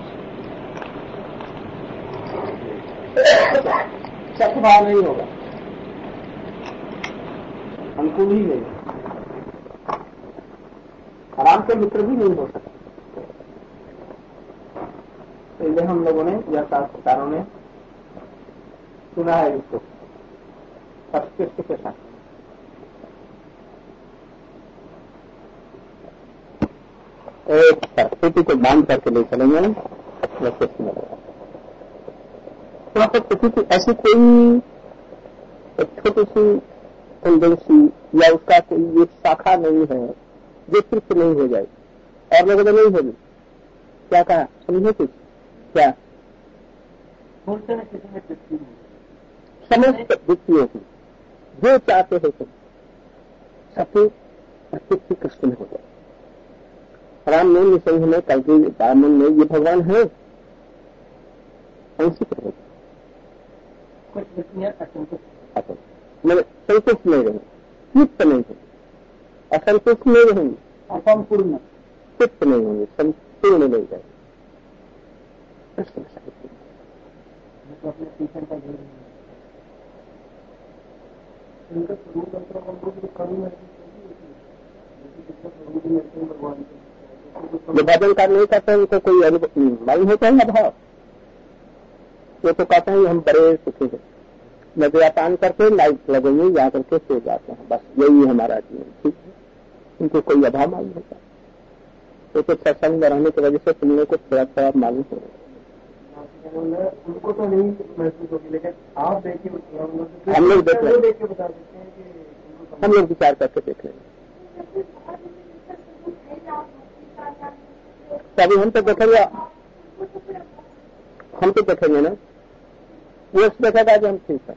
सत्भाव नहीं होगा, अनुकूल ही नहीं, आराम के मित्र भी नहीं हो सकते। पहले हम लोगों ने या शास्त्रकारों ने सुना है इसको सत्कृष्ट के साथ। एक संस्कृति को बांध करके ले चलेंगे प्रकृति की ऐसी कोई एक छोटी सी टेंडेंसी या उसका कोई एक शाखा नहीं है जो तृप्त नहीं हो जाए और लोगों में नहीं होगी। क्या कहा समझे? कुछ क्या समस्त वृत्तियों की जो चाहते हो तुम सबके अस्तित्व कृष्ण में हो जाए। राम ने निसंग में कल्कि ब्राह्मण में ये भगवान है अंशित हो, कुछ वृत्तियां मैंने संतुष्ट नहीं रहेंगे, तृप्त नहीं होंगे, असंतुष्ट नहीं रहेंगे, असंपूर्ण तृप्त नहीं होंगे, संपूर्ण नहीं रहेंगे। जो भजन कर नहीं करते उनको कोई मालूम होता है अभाव। वो तो कहते हैं हम बड़े सुखी हैं, मद्यपान करके लाइट लगेंगे या करके सो जाते हैं, बस यही हमारा जीवन। ठीक है, उनको कोई अभाव मालूम होता है। तो सत्संग में रहने की वजह से तुम लोग को थोड़ा थोड़ा मालूम हो, उनको तो नहीं महसूस होगी, लेकिन आप देखिए हम लोग देख रहे हैं, बता सकते हैं कि हम लोग विचार करके देख लेंगे। तभी हम तो देखेंगे, हम तो देखेंगे ना, वो देखेगा कि हम ठीक है,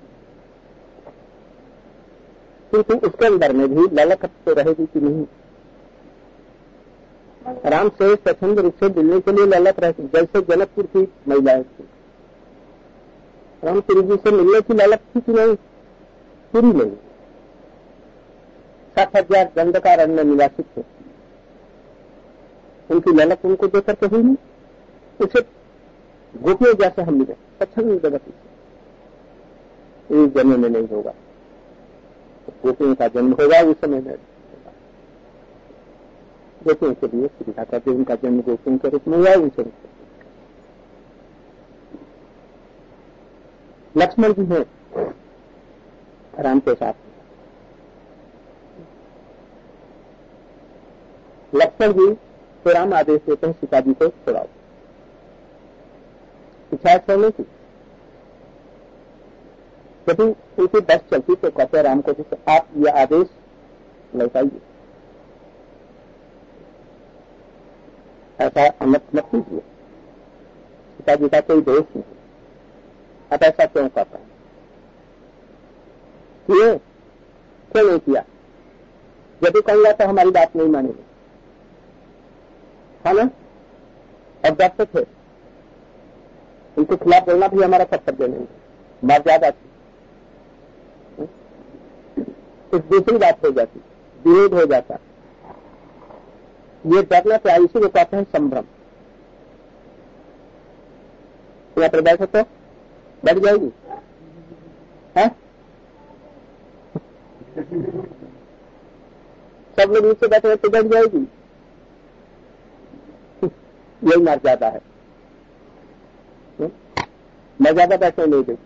क्योंकि उसके अंदर में भी ललक तो रहेगी कि नहीं। राम से स्वच्छंद रूप से मिलने के लिए ललक रहती, जैसे जनकपुर की महिलाएं थी, रामपुरी जी से मिलने की ललक थी कि नहीं? पूरी नहीं। 60,000 दंडकारण्य निवासित थे, उनकी ललक उनको देकर के हुई नहीं। उसे गोपियों जैसे हम मिले स्वच्छंद जगत से, इस जन्म में नहीं होगा, गोपियों का जन्म होगा उस समय में। गोपियों के लिए सुविधा करते, उनका जन्म गोपियों के रूप में हुआ उनसे। लक्ष्मण जी है राम के साथ, लक्ष्मण जी तो राम आदेश देते हैं सीता जी को छोड़ाओ, इच्छा छोड़ने की। यदि उनकी बस चलती तो कहते राम को जैसे आप ये आदेश लौटाइए, ऐसा मत कीजिए। पिताजी का कोई दोष नहीं। आप ऐसा क्यों करते हैं? क्यों नहीं किया? यदि कहूंगा तो हमारी बात नहीं मानेंगे, है ना? और डरते थे, उनके खिलाफ बोलना भी हमारा कर्तव्य नहीं, मर्यादा थी। कुछ दूसरी बात हो जाती, विरोध हो जाता। ये डरना क्या, इसी को कहते हैं संभ्रम। यहाँ पर बैठो तो बैठ जाएगी, है? सब लोग नीचे बैठे तो बैठ जाएगी। यही मर्यादा है। मर्यादा बैठे नहीं देती,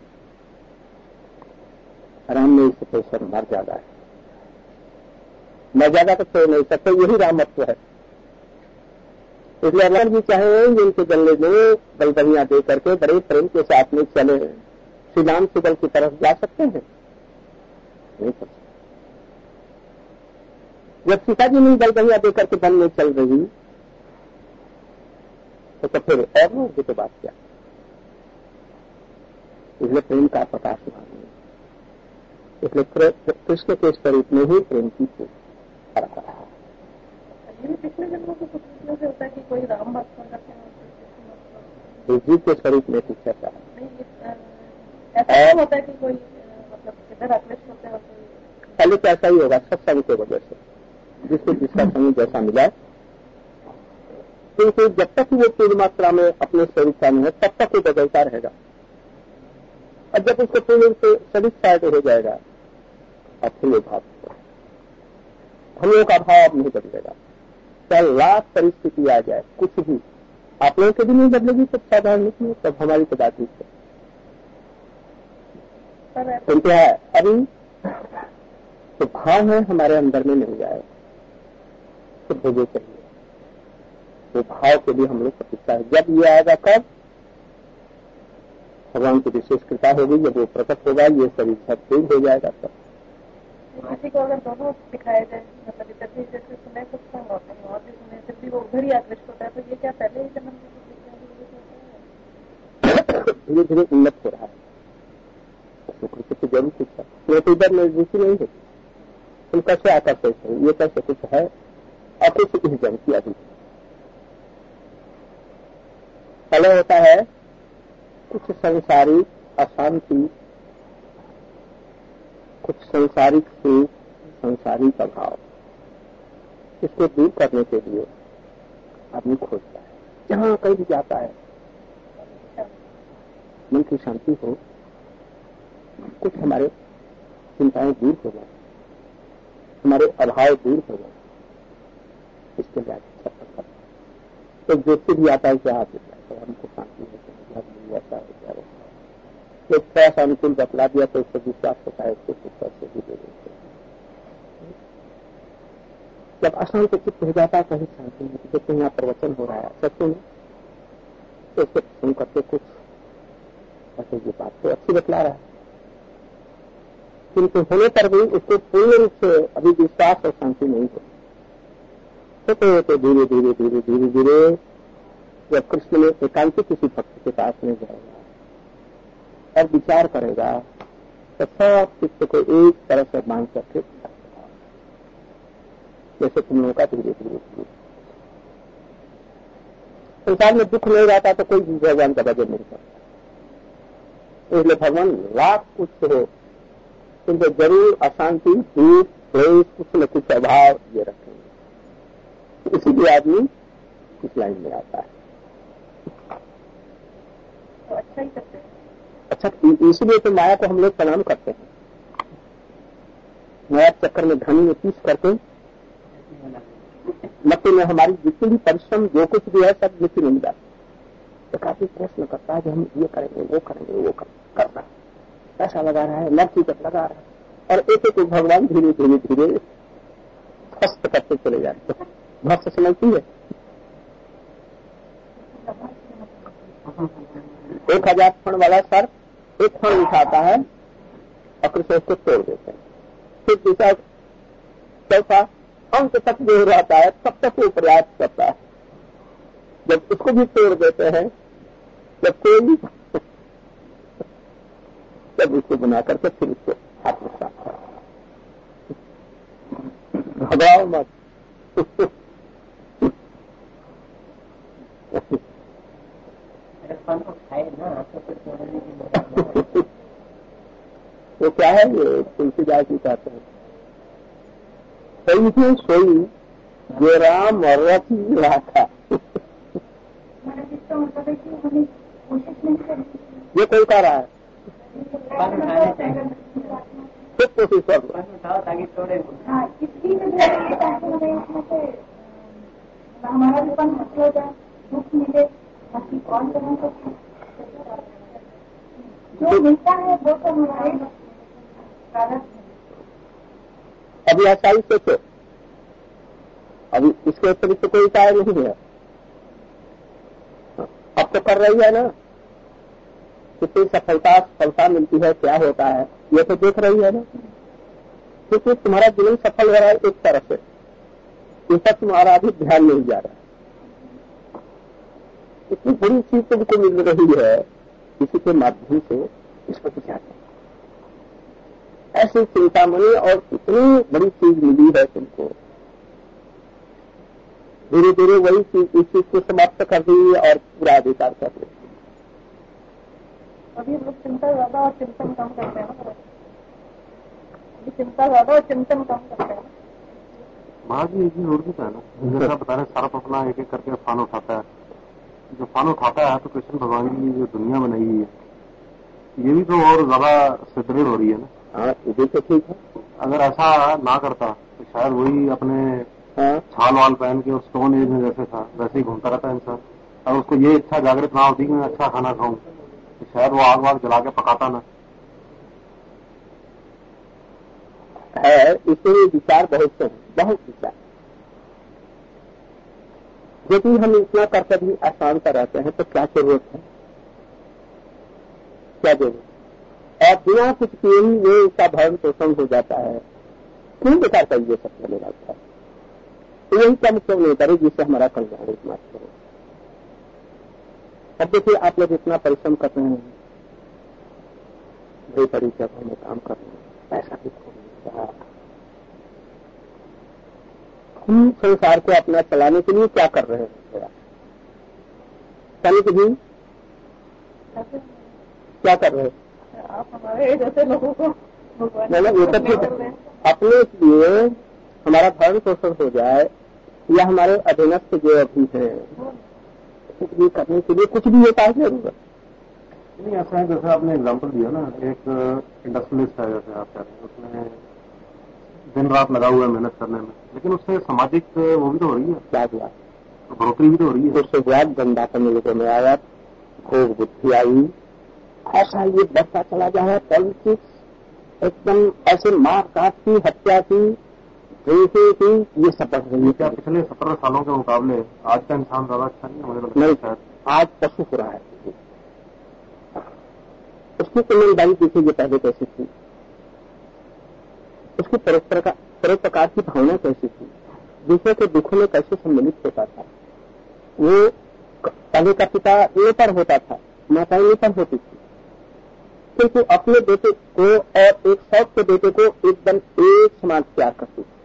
राम में इस प्रेशर मर्यादा है। मर्यादा तो छोड़ नहीं सकते, यही रामत्व है। इसलिए राम जी चाहे जिनके गले में बलबलियां दे करके बड़े प्रेम के साथ में चले, श्री राम सुबल की तरफ जा सकते हैं? नहीं कर सकते। जब सीता जी ने बलबलियां दे करके वन में चल रही तो फिर और लोगों की बात क्या? इसलिए प्रेम का प्रकाश नहीं, इसलिए कृष्ण के स्वरूप में ही प्रेम की परंपरा है। पिछले जन्मों को कुछ से होता है कि कोई राम भक्त करते हैं, जीव के स्वरूप में कुछ ऐसा है। ऐसा होता है कि कोई मतलब किधर आकृष्ट होता है? पहले तो ऐसा ही होगा सत्संग की वजह से, जिसको जिसका संग जैसा मिला। क्योंकि जब तक वो पूर्ण मात्रा में अपने स्वरूप में है तब तक वो बदलता रहेगा, और जब उसको पूर्ण से सदिच्छायित हो जाएगा और फिर वो भाव हमलों का भाव नहीं बदलेगा। चाहे लाख परिस्थिति आ जाए, कुछ भी आप लोगों के भी नहीं बदलेगी, सब साधारण नहीं, तब हमारी तो बात ही है। तो क्या है, अभी तो भाव है हमारे अंदर में नहीं जाए तो भोगे चाहिए। वो भाव के लिए हम लोग प्रतीक्षा है। जब ये आएगा कब? भगवान की विशेष कृपा होगी, जब वो प्रकट होगा, ये सभी सब दूर हो जाएगा। तब किसी को अगर दोनों दिखाए जाए, मतलब इधर भी जैसे सुने कुछ संग होते हैं और भी सुने फिर भी वो उधर ही आकृष्ट होता है, तो ये क्या पहले ही जन्म धीरे धीरे उन्नत हो रहा है? तो जरूर कुछ है, ये तो इधर में रुचि नहीं है। तुम कैसे आकर्षित हो, ये कैसे कुछ है और कुछ इस जन्म की अभी पहले होता है कुछ संसारिक अशांति, कुछ संसारिक सुख, संसारिक अभाव। इसको दूर करने के लिए आदमी खोजता है, जहां कहीं भी जाता है मन की शांति हो, कुछ हमारे चिंताएं दूर हो जाए, हमारे अभाव दूर हो जाए, इसके लिए सफर करता है। तो जो भी आता है क्या आता है, हमको शांति होती है, ऐसा हो जाए। एक थोड़ा सा अनुकूल बतला दिया तो उसको विश्वास होता है, उसको शिक्षा से भी दे देते हैं। जब अशांत चित्त हो जाता है कहीं शांति नहीं, जैसे यहाँ प्रवचन हो रहा है सत्य में, तो उसको सुन करके कुछ ऐसे ये बात तो अच्छी बतला रहा है, किंतु होने पर भी उसको पूर्ण रूप से अभी विश्वास और शांति नहीं होती। तो धीरे धीरे धीरे धीरे धीरे जब कृष्ण में एकांतिक किसी भक्त के पास में जाएगा और विचार करेगा तो सब चित्त को एक तरह से बांध करके जैसे तुम लोगों का धीरे धीरे धीरे संसार में दुख नहीं रहता तो कोई भगवान का भजन नहीं करता। इसलिए भगवान लाख कुछ हो किंतु जरूर अशांति, दुख, क्लेश, कुछ न कुछ अभाव ये रखेंगे। इसीलिए आदमी इस लाइन में आता है। तो अच्छा ही करते हैं। अच्छा, इसीलिए तो माया को हम लोग प्रणाम करते हैं। माया चक्कर में धनी में पीस करके मट्टी में हमारी जितनी भी परिश्रम जो कुछ भी है सब मिट्टी नहीं जाती। तो काफी प्रश्न करता है कि हम ये करेंगे वो करेंगे वो करना है, पैसा लगा रहा है, नर्सिकत लगा रहा है, और एक एक भगवान धीरे धीरे धीरे ध्वस्त करते चले जाते हैं। ध्वस्त समझती है 1000 फण वाला सर एक फण उठाता है और कृष्ण उसको तोड़ देते हैं। फिर दूसरा चौथा अंत तक जो रहता है तब तक वो प्रयास करता है, जब उसको भी तोड़ देते हैं, जब लगेगी। तब उसको बना करके फिर उसको हाथ में साफ घबराओ मत। वो क्या है, ये तुलसीदास जी कहते हैं, सही सोई जो राम रति राखा। ये कोई कह रहा है, खुद कोशिश कर हमारा भी पन हो जाए, दुख मिले, बाकी कौन करें, जो मिलता है वो तो हमारे। अभी ऐसा ही सोचो, अभी इसके अतिरिक्त तो कोई उपाय नहीं है। अब तो कर रही है ना, कितनी सफलता मिलती है, क्या होता है, ये तो देख रही है ना, क्योंकि तुम्हारा जीवन सफल हो रहा है एक तरह से, इस पर तुम्हारा अभी ध्यान नहीं जा रहा। इतनी बड़ी चीज तुमको मिल रही है किसी के माध्यम से, इसको क्या करें? ऐसी चिंतामणि और इतनी बड़ी चीज मिली है तुमको, धीरे धीरे वही चीज इस चीज को समाप्त कर दी और पूरा अधिकार कर दी। अभी लोग चिंता ज्यादा और चिंतन कम करते हैं ना, अभी चिंता ज्यादा और चिंतन कम करते हैं। महाराज जी एक चीज और भी है ना, जैसा बता रहे सारा अपना एक एक करके फान उठाता है, जो फान उठाता है तो कृष्ण भगवान की जो दुनिया बनाई हुई है, ये भी तो और ज्यादा सुदृढ़ हो रही है ना। हाँ, ये तो ठीक है। अगर ऐसा ना करता तो शायद वही अपने छाल वाल पहन के और स्टोन एज में जैसे था वैसे ही घूमता रहता इंसान। और उसको ये इच्छा जागृत ना होती कि मैं अच्छा खाना खाऊं, तो शायद वो आग वाग जला के पकाता ना है। इसलिए विचार बहुत से हैं, बहुत विचार। यदि हम इतना करके भी अशांत रहते हैं तो क्या जरूरत है, क्या जरूरत? और बिना कुछ किए ही ये इसका भरण पोषण हो जाता है, क्यों बेकार का ये सब चले जाता है? तो यही क्या मतलब नहीं करे जिससे हमारा कल्याण एकमात्र हो। अब देखिए आप लोग इतना परिश्रम कर रहे हैं, भाई बड़ी जगह में काम कर रहे हैं, पैसा भी खो रहा। हम संसार को अपना चलाने के लिए क्या कर रहे हैं? चलाने के लिए क्या कर रहे हैं? आप हमारे जैसे लोगों को ये तो ठीक है, अपने लिए हमारा भरण पोषण हो जाए या हमारे अधीनस्थ जो अभी है कुछ भी करने के लिए कुछ भी होता है जरूरत नहीं। ऐसा है जैसे आपने एग्जांपल दिया ना, एक इंडस्ट्रियलिस्ट है जैसे आप कह रहे हैं, उसने दिन रात लगा हुआ है मेहनत करने में, लेकिन उससे सामाजिक वो भी तो हो रही है, क्या हुआ, बढ़ोतरी भी तो हो रही है। उससे ज्यादा गंदा करने लोगों में आया, भोग बुद्धि आई, ऐसा ये बढ़ता चला जा रहा है। पॉलिटिक्स एकदम ऐसे मार काट की, हत्या की, हिंसा की, ये सब बढ़ रही है। क्या पिछले 17 सालों के मुकाबले आज का इंसान ज्यादा अच्छा नहीं है? मुझे लगता नहीं, है आज पशु हो रहा है। उसकी ईमानदारी देखिए पहले कैसी थी, उसकी परोपकार की भावना कैसी थी, दूसरे के दुखों में कैसे सम्मिलित होता था। वो पहले का पिता नेपर होता था, माताएं नेपर होती थी, क्योंकि अपने बेटे को और एक सौत के बेटे को एकदम एक समान प्यार करती थी।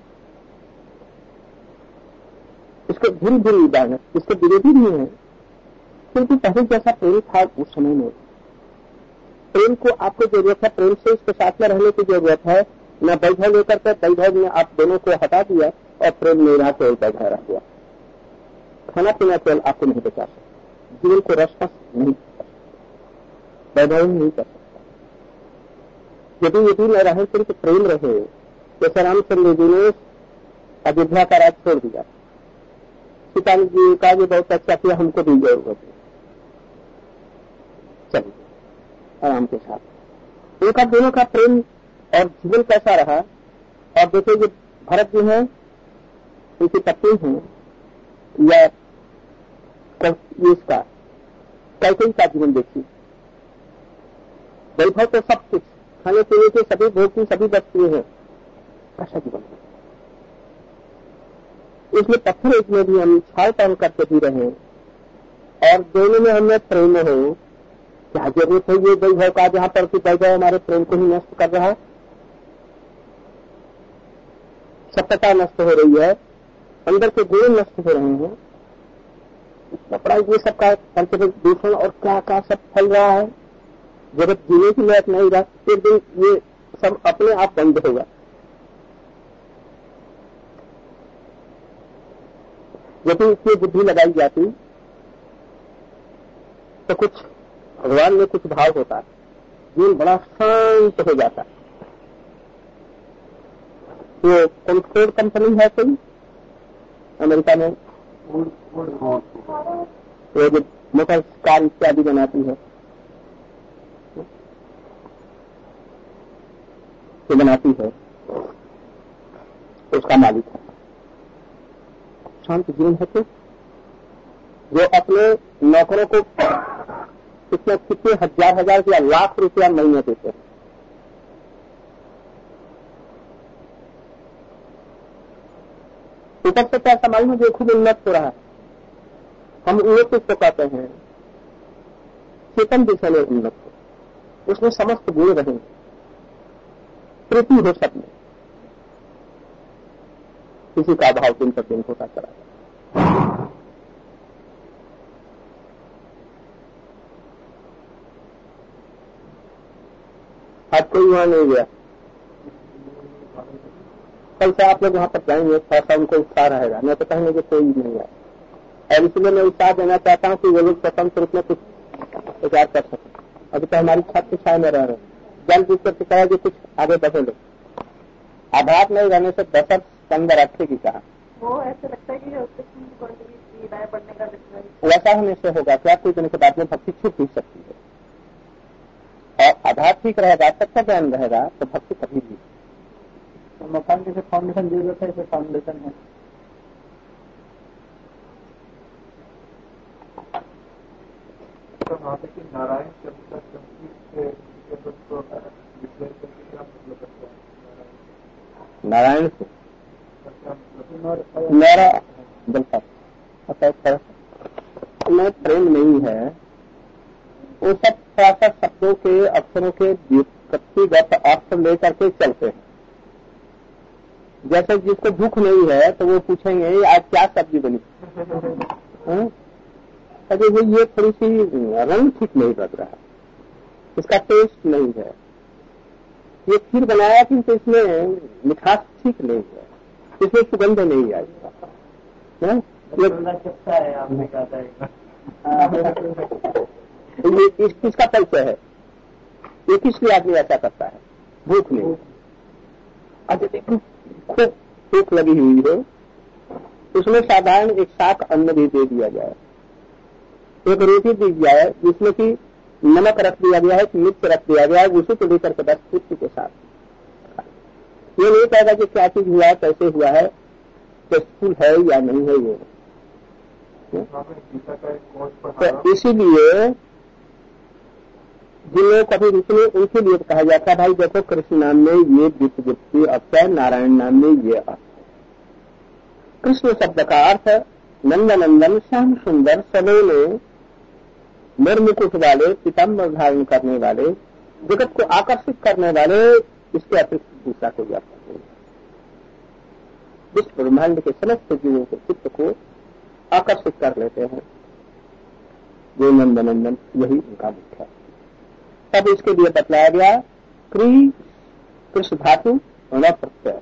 इसके बुरी बुरी उदाहरण, इसके विरोधी नहीं है, क्योंकि पहले जैसा प्रेम था उस समय में। प्रेम को आपको जरूरत है, प्रेम से इसके साथ में रहने की जरूरत है। न वैभव लेकर के वैभव ने आप दोनों को हटा दिया और प्रेम में रहा केवल बैठा रह गया। खाना पीना केवल आपको नहीं बचा सकता, जीवन को रसपस नहीं कर सकता, वैभव नहीं कर सकता। यदि न रहे सिर्फ प्रेम रहे, जैसे रामचंद्र जी ने अयोध्या का राज छोड़ दिया, सीता जी का ये बहुत अच्छा किया, हमको भी जरूरत है, चलिए आराम के साथ। उनका दोनों का प्रेम और जीवन कैसा रहा। और देखिए ये भरत जी हैं, उनकी पत्नी है या इसका कैसे का जीवन देखिए, वैभव तो सब कुछ, खाने पीने के सभी भोग की सभी वस्तुएं हैं, कैसा जीवन है। इसलिए पत्थर इसमें भी हम छाल पहन करके भी रहे और दोनों में हमें प्रेम हो क्या जरूरत है ये वैभव का, जहां पर कि वैभव हमारे प्रेम को ही नष्ट कर रहा है, सत्यता नष्ट हो रही है, अंदर के गुण नष्ट हो रहे हैं, कपड़ा ये सब का पंचभूत दूषण और क्या सब फैल रहा है। जगत जीने की लायक नहीं रहा, एक दिन ये सब अपने आप बंद होगा। यदि इसमें बुद्धि लगाई जाती तो कुछ भगवान में कुछ भाव होता है, जीवन बड़ा शांत हो जाता है। वो फोर्ड कंपनी है कोई अमेरिका में, वो जो मोटर कार इत्यादि बनाती है, जो बनाती है, उसका मालिक है। शांत जीवन है तो जो अपने नौकरों को कितने हजार या लाख रुपया महीने देते हैं। ऊपर से क्या समाज में जो खुद उन्नत हो रहा है, हम उन्नत किसको कहते हैं? चेतन दिशा में उन्नत हो, उसमें समस्त गुण रहेंगे, प्रीति हो सब में, किसी का भाव दिन पर दिन होता चला जाए। आज कोई वहां नहीं गया, कल से आप लोग वहां पर जाएंगे, थोड़ा सा उनको उत्साह रहेगा, मैं तो कहेंगे कि कोई नहीं है। और इसलिए मैं उत्साह देना चाहता हूँ कि वो लोग स्वतंत्र रूप में कुछ विचार कर सकें। अभी तो हमारी छात्र छाया में रह रहे, जल्द करके कहा कि कुछ आगे बढ़े लोग। आधार नहीं रहने से दशरथ अंदर रखेगी कहा, वो ऐसे लगता है कि राय पढ़ने का वैसा होने से होगा क्या? कुछ दिन के बाद में भक्ति छूट नहीं सकती है, और आधार ठीक रहेगा, सच्चा ज्ञान रहेगा तो भक्ति कभी भी। तो मकान जैसे फाउंडेशन जरूरत है, फाउंडेशन है। नारायण नारायण से मेरा बिल्कुल में प्रेम नहीं है, वो सब थोड़ा सा शब्दों के अक्षरों के व्युत्पत्तिगत अर्थ लेकर के चलते हैं। जैसे जिसको भूख नहीं है तो वो पूछेंगे आज क्या सब्जी बनी, अरे ये थोड़ी सी रंग ठीक नहीं लग रहा, इसका टेस्ट नहीं है, ये खीर बनाया किंतु इसमें मिठास ठीक नहीं है, इसमें सुगंध नहीं आई। आपने कहा ये किसका परिचय है? ये किस लिए आदमी ऐसा करता है? भूख नहीं। अच्छा देखो, खूब भूख लगी हुई है, उसमें साधारण एक शाक अन्न भी दे दिया जाए, एक रोटी दी जाए जिसमें कि नमक रख दिया गया है, मिर्च रख दिया गया है, उसी को लेकर के बस तृप्ति के साथ। ये नहीं कहेगा कि क्या चीज हुआ है, कैसे हुआ है, टेस्टफुल है या नहीं है। ये तो इसीलिए जिन लोग कभी रुचि में उनके लिए कहा जाता है भाई देखो कृष्ण नाम में ये व्युत्पत्ति अर्थ है, नारायण नाम में ये अर्थ। कृष्ण शब्द का अर्थ है नंदनंदन, श्याम सुंदर, सलोने, निर्मुकुट वाले, पीताम्बर धारण करने वाले, जगत को आकर्षित करने वाले, इसके अतिरिक्त दूसरा कोई अर्थ नहीं। विश्व ब्रह्मांड के समस्त जीवों के चित्त को आकर्षित कर लेते हैं जो नंदनंदन, यही उनका मुख्य है। तब इसके लिए बतलाया गया कृष धातु न प्रत्यय।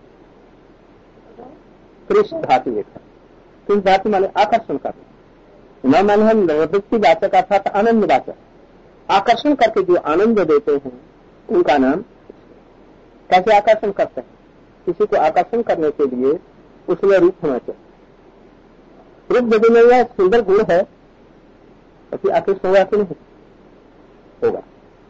कृष धातु एक है, कृष धातु माने आकर्षण करना, न माने हम निवृत्ति वाचक अर्थात आनंद वाचक, आकर्षण करके जो आनंद देते हैं उनका नाम। कैसे आकर्षण करते हैं? किसी को आकर्षण करने के लिए उसमें रूप होना चाहिए, रूप यदि नहीं है, सुंदर गुण है तो फिर आकर्षण होगा कि नहीं होगा।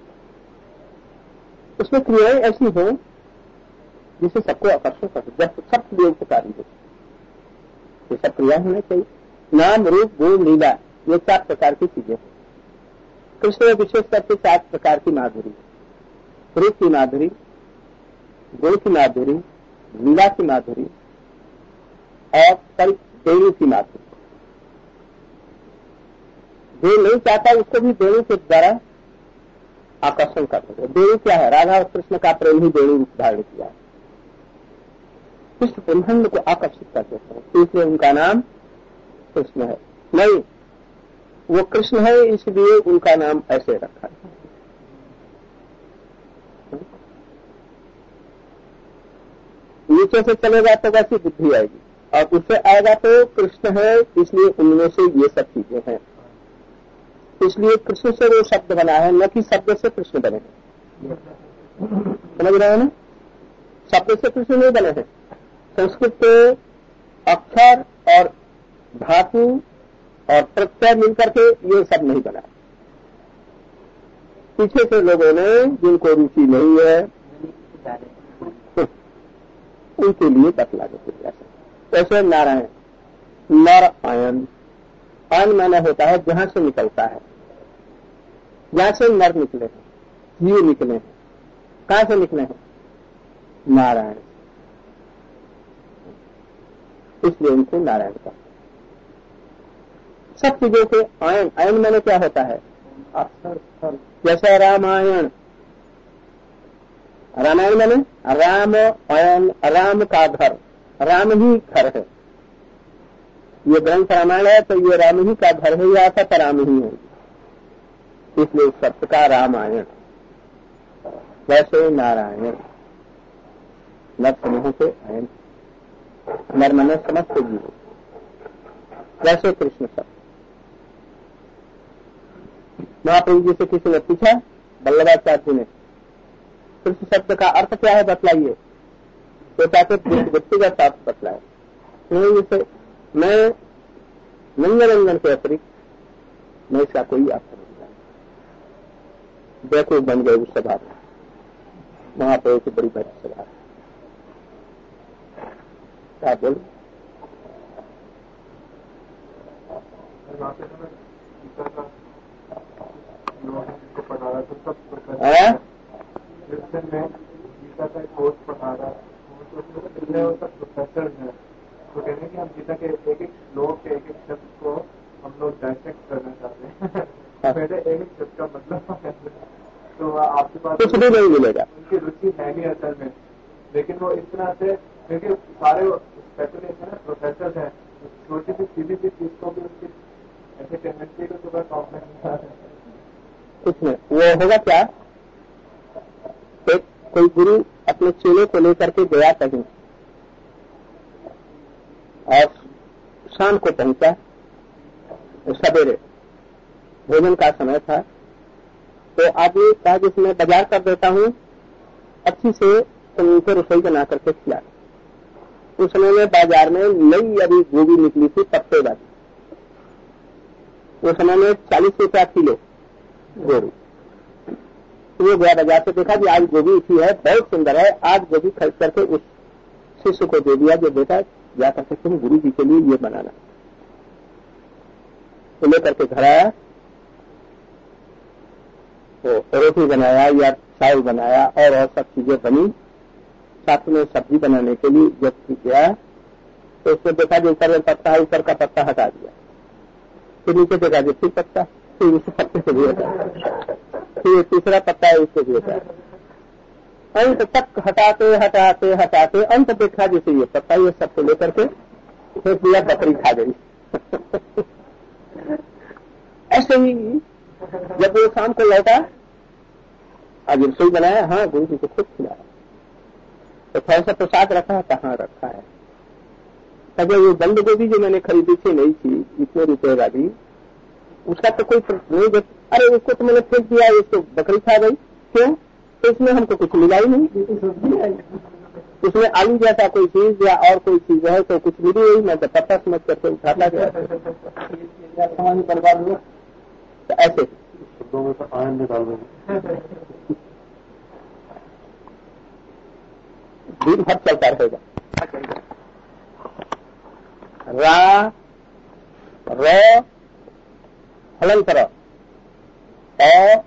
उसमें क्रियाएं ऐसी हो जिससे सबको आकर्षण कर, जब सब क्रिया उपकारी हो, ये सब क्रिया होना चाहिए। नाम, रूप, गुण, लीला, ये 4 प्रकार की चीजें हैं। कृष्ण में विशेष करके 4 प्रकार की माधुरी, रूप की माधुरी, गुण की माधुरी, लीला की माधुरी और देवी की माधुरी। जो नहीं चाहता उसको भी देवी के द्वारा आकर्षण कर सके। देवी क्या है? राधा और कृष्ण का प्रेम ही देवी रूप धारण किया है, इस ब्रह्मांड को आकर्षित कर देते हैं, इसलिए उनका नाम कृष्ण है। नहीं, वो कृष्ण है इसलिए उनका नाम ऐसे रखा है। नीचे से चलेगा तो वैसी बुद्धि आएगी, और उससे आएगा तो कृष्ण है इसलिए उनमें से ये सब चीजें हैं। इसलिए कृष्ण से वो शब्द बना है, न कि शब्द से कृष्ण बने हैं। समझ रहे हैं ना? शब्द से कृष्ण नहीं बने हैं। संस्कृत के अक्षर और धातु और प्रत्यय मिलकर के ये सब नहीं बना। पीछे से लोगों ने जिनको रुचि नहीं है उनके लिए बतला देते। ऐसे नारायण, नर आयन, आयन माना होता है जहां से निकलता है, जहां से नर निकले हैं, जीव निकले हैं। कहां से निकले हैं? नारायण, इसलिए उनको नारायण का। सब चीजों के आयन, आयन माने क्या होता है? अक्षर। जैसे रामायण, रामायण माने राम आयन, राम का घर, राम ही घर है। ये ग्रंथ रामायण है तो ये राम ही का घर है, या था राम ही है, इसलिए शब्द का रामायण। वैसे नारायण, नर समूह के आयन, नर माने समस्त जीव। वैसे कृष्ण शब्द। महाप्रभु जी से किसी ने पूछा, वल्लभाचार्य जी ने, कृष्ण शब्द का अर्थ क्या है बतलाइए, तो चाहते व्यक्तिगत अर्थ बतलाए। जैसे मैं नंदनंदन के अतिरिक्त मैं इसका कोई अर्थ नहीं जानता। देखो बन गए उस सभा में, महाप्रभु की बड़ी बड़ी सभा। क्या बोल गीता का कोर्स पढ़ा रहा प्रोफेसर है, तो कहते हैं कि हम गीता के एक एक श्लोक के एक एक शब्द को हम लोग डायसेक्ट करना चाहते हैं। पहले एक एक शब्द का मतलब तो आपके पास कुछ भी नहीं मिलेगा। उनकी रुचि है नहीं असल में, लेकिन वो इस तरह से, क्योंकि सारे स्पेशलिस्ट हैं, प्रोफेसर हैं, छोटी सी सीधी सी चीज को भी उसकी ऐसे टेंडेंसी को सुबह कॉम्प्लेक्स कुछ नहीं। वो होगा क्या, एक कोई गुरु अपने चेले को लेकर के गया कहीं और शाम को पहुंचा, सवेरे भोजन का समय था, तो आदमी कहा जिसमें बाजार कर देता हूं, अच्छी से उनको रसोई बना करके खिला। उस समय में बाजार में नई अभी गोभी निकली थी, पत्ते वाली। उस समय में 40 रुपया किलो गोभी। वो गया बाजार से, देखा कि आज गोभी उठी है, बहुत सुंदर है, आज गोभी खरीद करके उस शिष्य को दे दिया, जो बेटा जा करके तुम गुरु जी के लिए ये बनाना। तो लेकर के घर आया, तो रोटी बनाया या चावल बनाया और सब चीजें बनी, साथ में सब्जी बनाने के लिए जब गया तो उसने देखा जो ऊपर पत्ता है, ऊपर का पत्ता हटा दिया, फिर नीचे देखा जो फिर पत्ता, फिर उस पत्ते से भी हटा, फिर तीसरा पत्ता है उससे भी हटा, अंत तक हटाते हटाते हटाते अंत देखा जैसे ये पत्ता, ये सबको लेकर के फिर पूरा बकरी खा गई। ऐसे ही जब वो शाम को लौटा, आज रसोई बनाया, हाँ गुरु जी को खुद खिलाया, तो थोड़ा सा प्रसाद रखा, कहाँ रखा है? अगर ये बंद गोभी जो मैंने खरीदी थी नहीं थी, इतने रुपए वाली, उसका तो कोई नहीं देख, अरे उसको तो मैंने फेंक दिया, इसको बकरी खा गई। क्यों? तो इसमें हमको कुछ मिला ही नहीं। उसमें आलू जैसा कोई चीज या और कोई चीज है तो कुछ मिली ही, मैं तो पत्ता समझ करके उठाता गया, सामान बर्बाद हुआ। तो ऐसे शब्दों में तो आयन निकाल देंगे, दिन भर चलता रहेगा। रा र हलंतर अ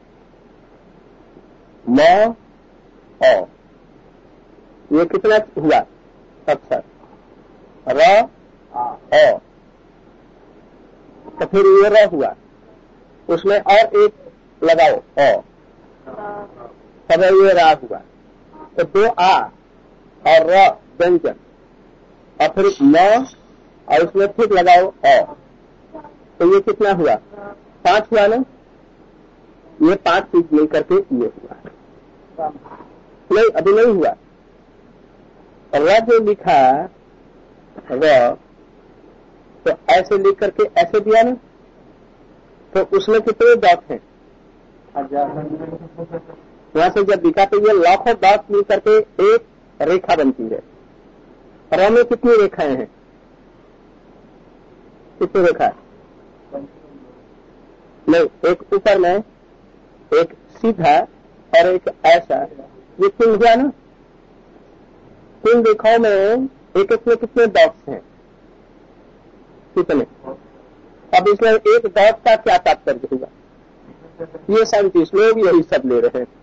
म अ, ये कितना हुआ अक्षर? र अ, तो फिर ये र हुआ, उसमें और एक लगाओ अ, अब ये रा हुआ तो 2 आ और र व्यंजन और फिर म और उसमें फिर लगाओ अ, तो ये कितना हुआ? 5 हुआ ना। ये 5 चीज मिल करके ये हुआ। नहीं, अभी नहीं हुआ। र जो लिखा र तो ऐसे लिख करके ऐसे दिया ना, तो उसमें कितने डॉट हैं? वहां से जब दिखा तो ये लाखों डॉट मिल करके एक रेखा बनती है। र में कितनी रेखाएं हैं? कितनी रेखा? नहीं, एक ऊपर में, एक सीधा और एक ऐसा, ये 3 हुआ ना। 3 रेखाओं में एक एक में कितने डॉट्स हैं? कितने? अब इसमें एक डॉट का क्या तात्पर्य होगा? ये साइंटिस्ट लोग यही सब ले रहे हैं।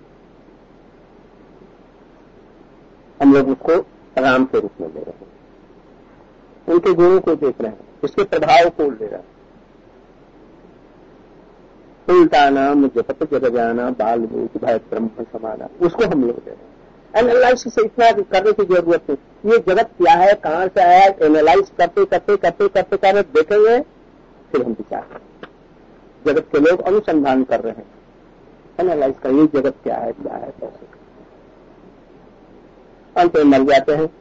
हम लोग उसको राम के रूप में ले रहे हैं, उनके गुणों को देख रहे हैं, उसके प्रभाव को ले रहे हैं। उल्टाना मुझे पता जग जाना बाल मूत भय ब्रह्म समाना, उसको हम लोग ले रहे हैं। एनालाइसिस से इतना करने की जरूरत नहीं। ये जगत क्या है, कहां से आया, एनालाइज करते करते करते करते करते देखेंगे, फिर हम विचार करेंगे। जगत के लोग अनुसंधान कर रहे हैं, एनालाइज कर, ये जगत क्या है कैसे। अंत में मर जाते हैं।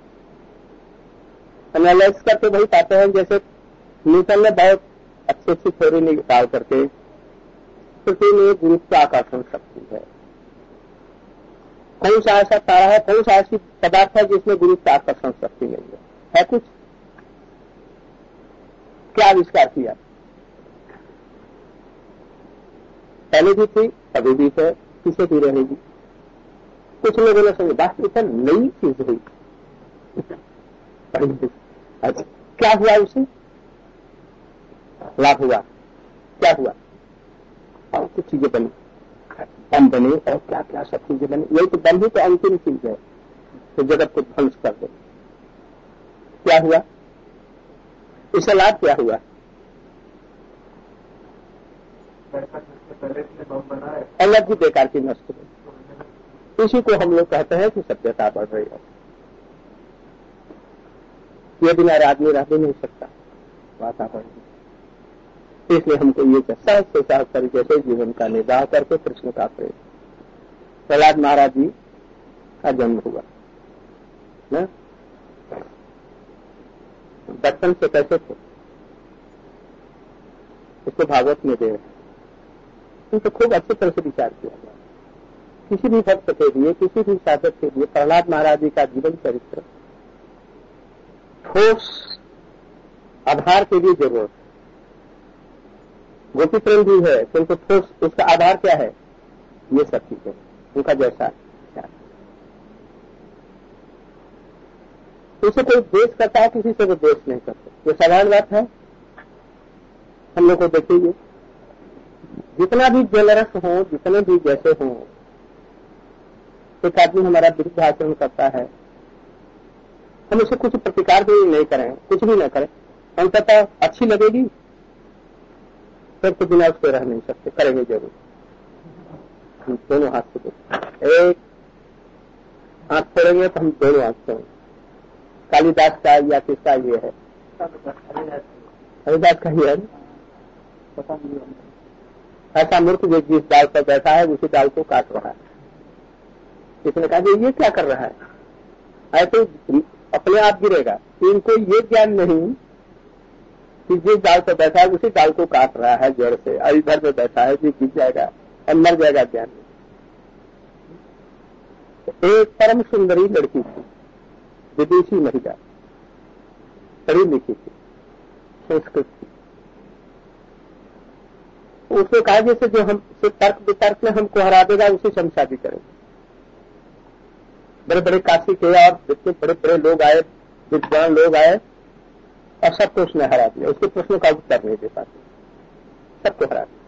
एनालाइज करके वही पाते हैं, जैसे न्यूटन ने बहुत अच्छी थ्योरी निकाल करके पृथ्वी में गुरुत्वाकर्षण शक्ति है। कौन सा ऐसा तारा है, कौन सा ऐसी पदार्थ है जिसमें गुरुत्वाकर्षण शक्ति नहीं है कुछ? क्या आविष्कार किया? पहले भी थी, अभी भी है, किसे भी रहेगी। कुछ लोगों ने समझा वास्तविक नई चीज हुई। अच्छा, क्या हुआ? उसे लाभ हुआ। क्या हुआ? और कुछ चीजें बनी, बम बने और क्या क्या सब चीजें बनी। यही तो बम ही तो अंतिम चीज है तो जगत को ध्वंस कर दे। क्या हुआ? इससे लाभ क्या हुआ? एनर्जी बेकार की नष्ट हुई। इसी को हम लोग कहते हैं कि सभ्यता बढ़ रही है। ये बिना आदमी रह भी नहीं सकता वातावरण। इसलिए हमको ये सहज से सहज तरीके से जीवन का निर्वाह करके कृष्ण का प्रेम। प्रहलाद महाराज जी का जन्म हुआ ना, बचपन से कैसे थे इसको भागवत में दे रहे, उनको खूब अच्छी तरह से विचार किया गया। किसी भी भक्त के लिए, किसी भी साधक के लिए प्रहलाद महाराज जी का जीवन चरित्र ठोस आधार के लिए जरूरत है। गोपी प्रेम भी है किंतु ठोस उसका आधार क्या है? ये सब चीजें उनका जैसा क्या उसे कोई द्वेष करता है, किसी से वो द्वेष नहीं करते। ये साधारण बात है। हम लोग को देखिए, जितना भी जेलरस हो, जितने भी जैसे हो, एक आदमी हमारा विरुद्ध आचरण करता है, हम उसे कुछ प्रतिकार भी नहीं करें, कुछ भी न करें, अंततः अच्छी लगेगी, फिर तो बिना उसके रह नहीं सकते, करेंगे जरूर। हम दोनों हाथ से एक हाथ छोड़ेंगे तो हम दोनों हाथ छोड़ेंगे। कालिदास का या किसका ये है? हरिदास का ही है। ऐसा मूर्ख जो जिस डाल पर बैठा है उसी डाल को काट रहा है। इसने कहा ये क्या कर रहा है? ऐसे अपने आप गिरेगा। इनको ये ज्ञान नहीं कि जिस डाल पर बैठा है उसी डाल को काट रहा है जड़ से, और इधर में बैठा है जो गिर जाएगा और मर जाएगा ज्ञान में। एक परम सुंदरी लड़की थी, विदेशी महिला, पढ़ी लिखी थी, संस्कृत थी। उसने कहा जैसे जो हम तर्क वितर्क में हमको हरा देगा उसी से हम शादी करेंगे। बड़े बड़े काशी के और जितने बड़े बड़े लोग आए, विद्वान लोग आए, और सबको उसने हरा दिया। उसके प्रश्नों का उत्तर नहीं दे पाते, सबको हरा दिया।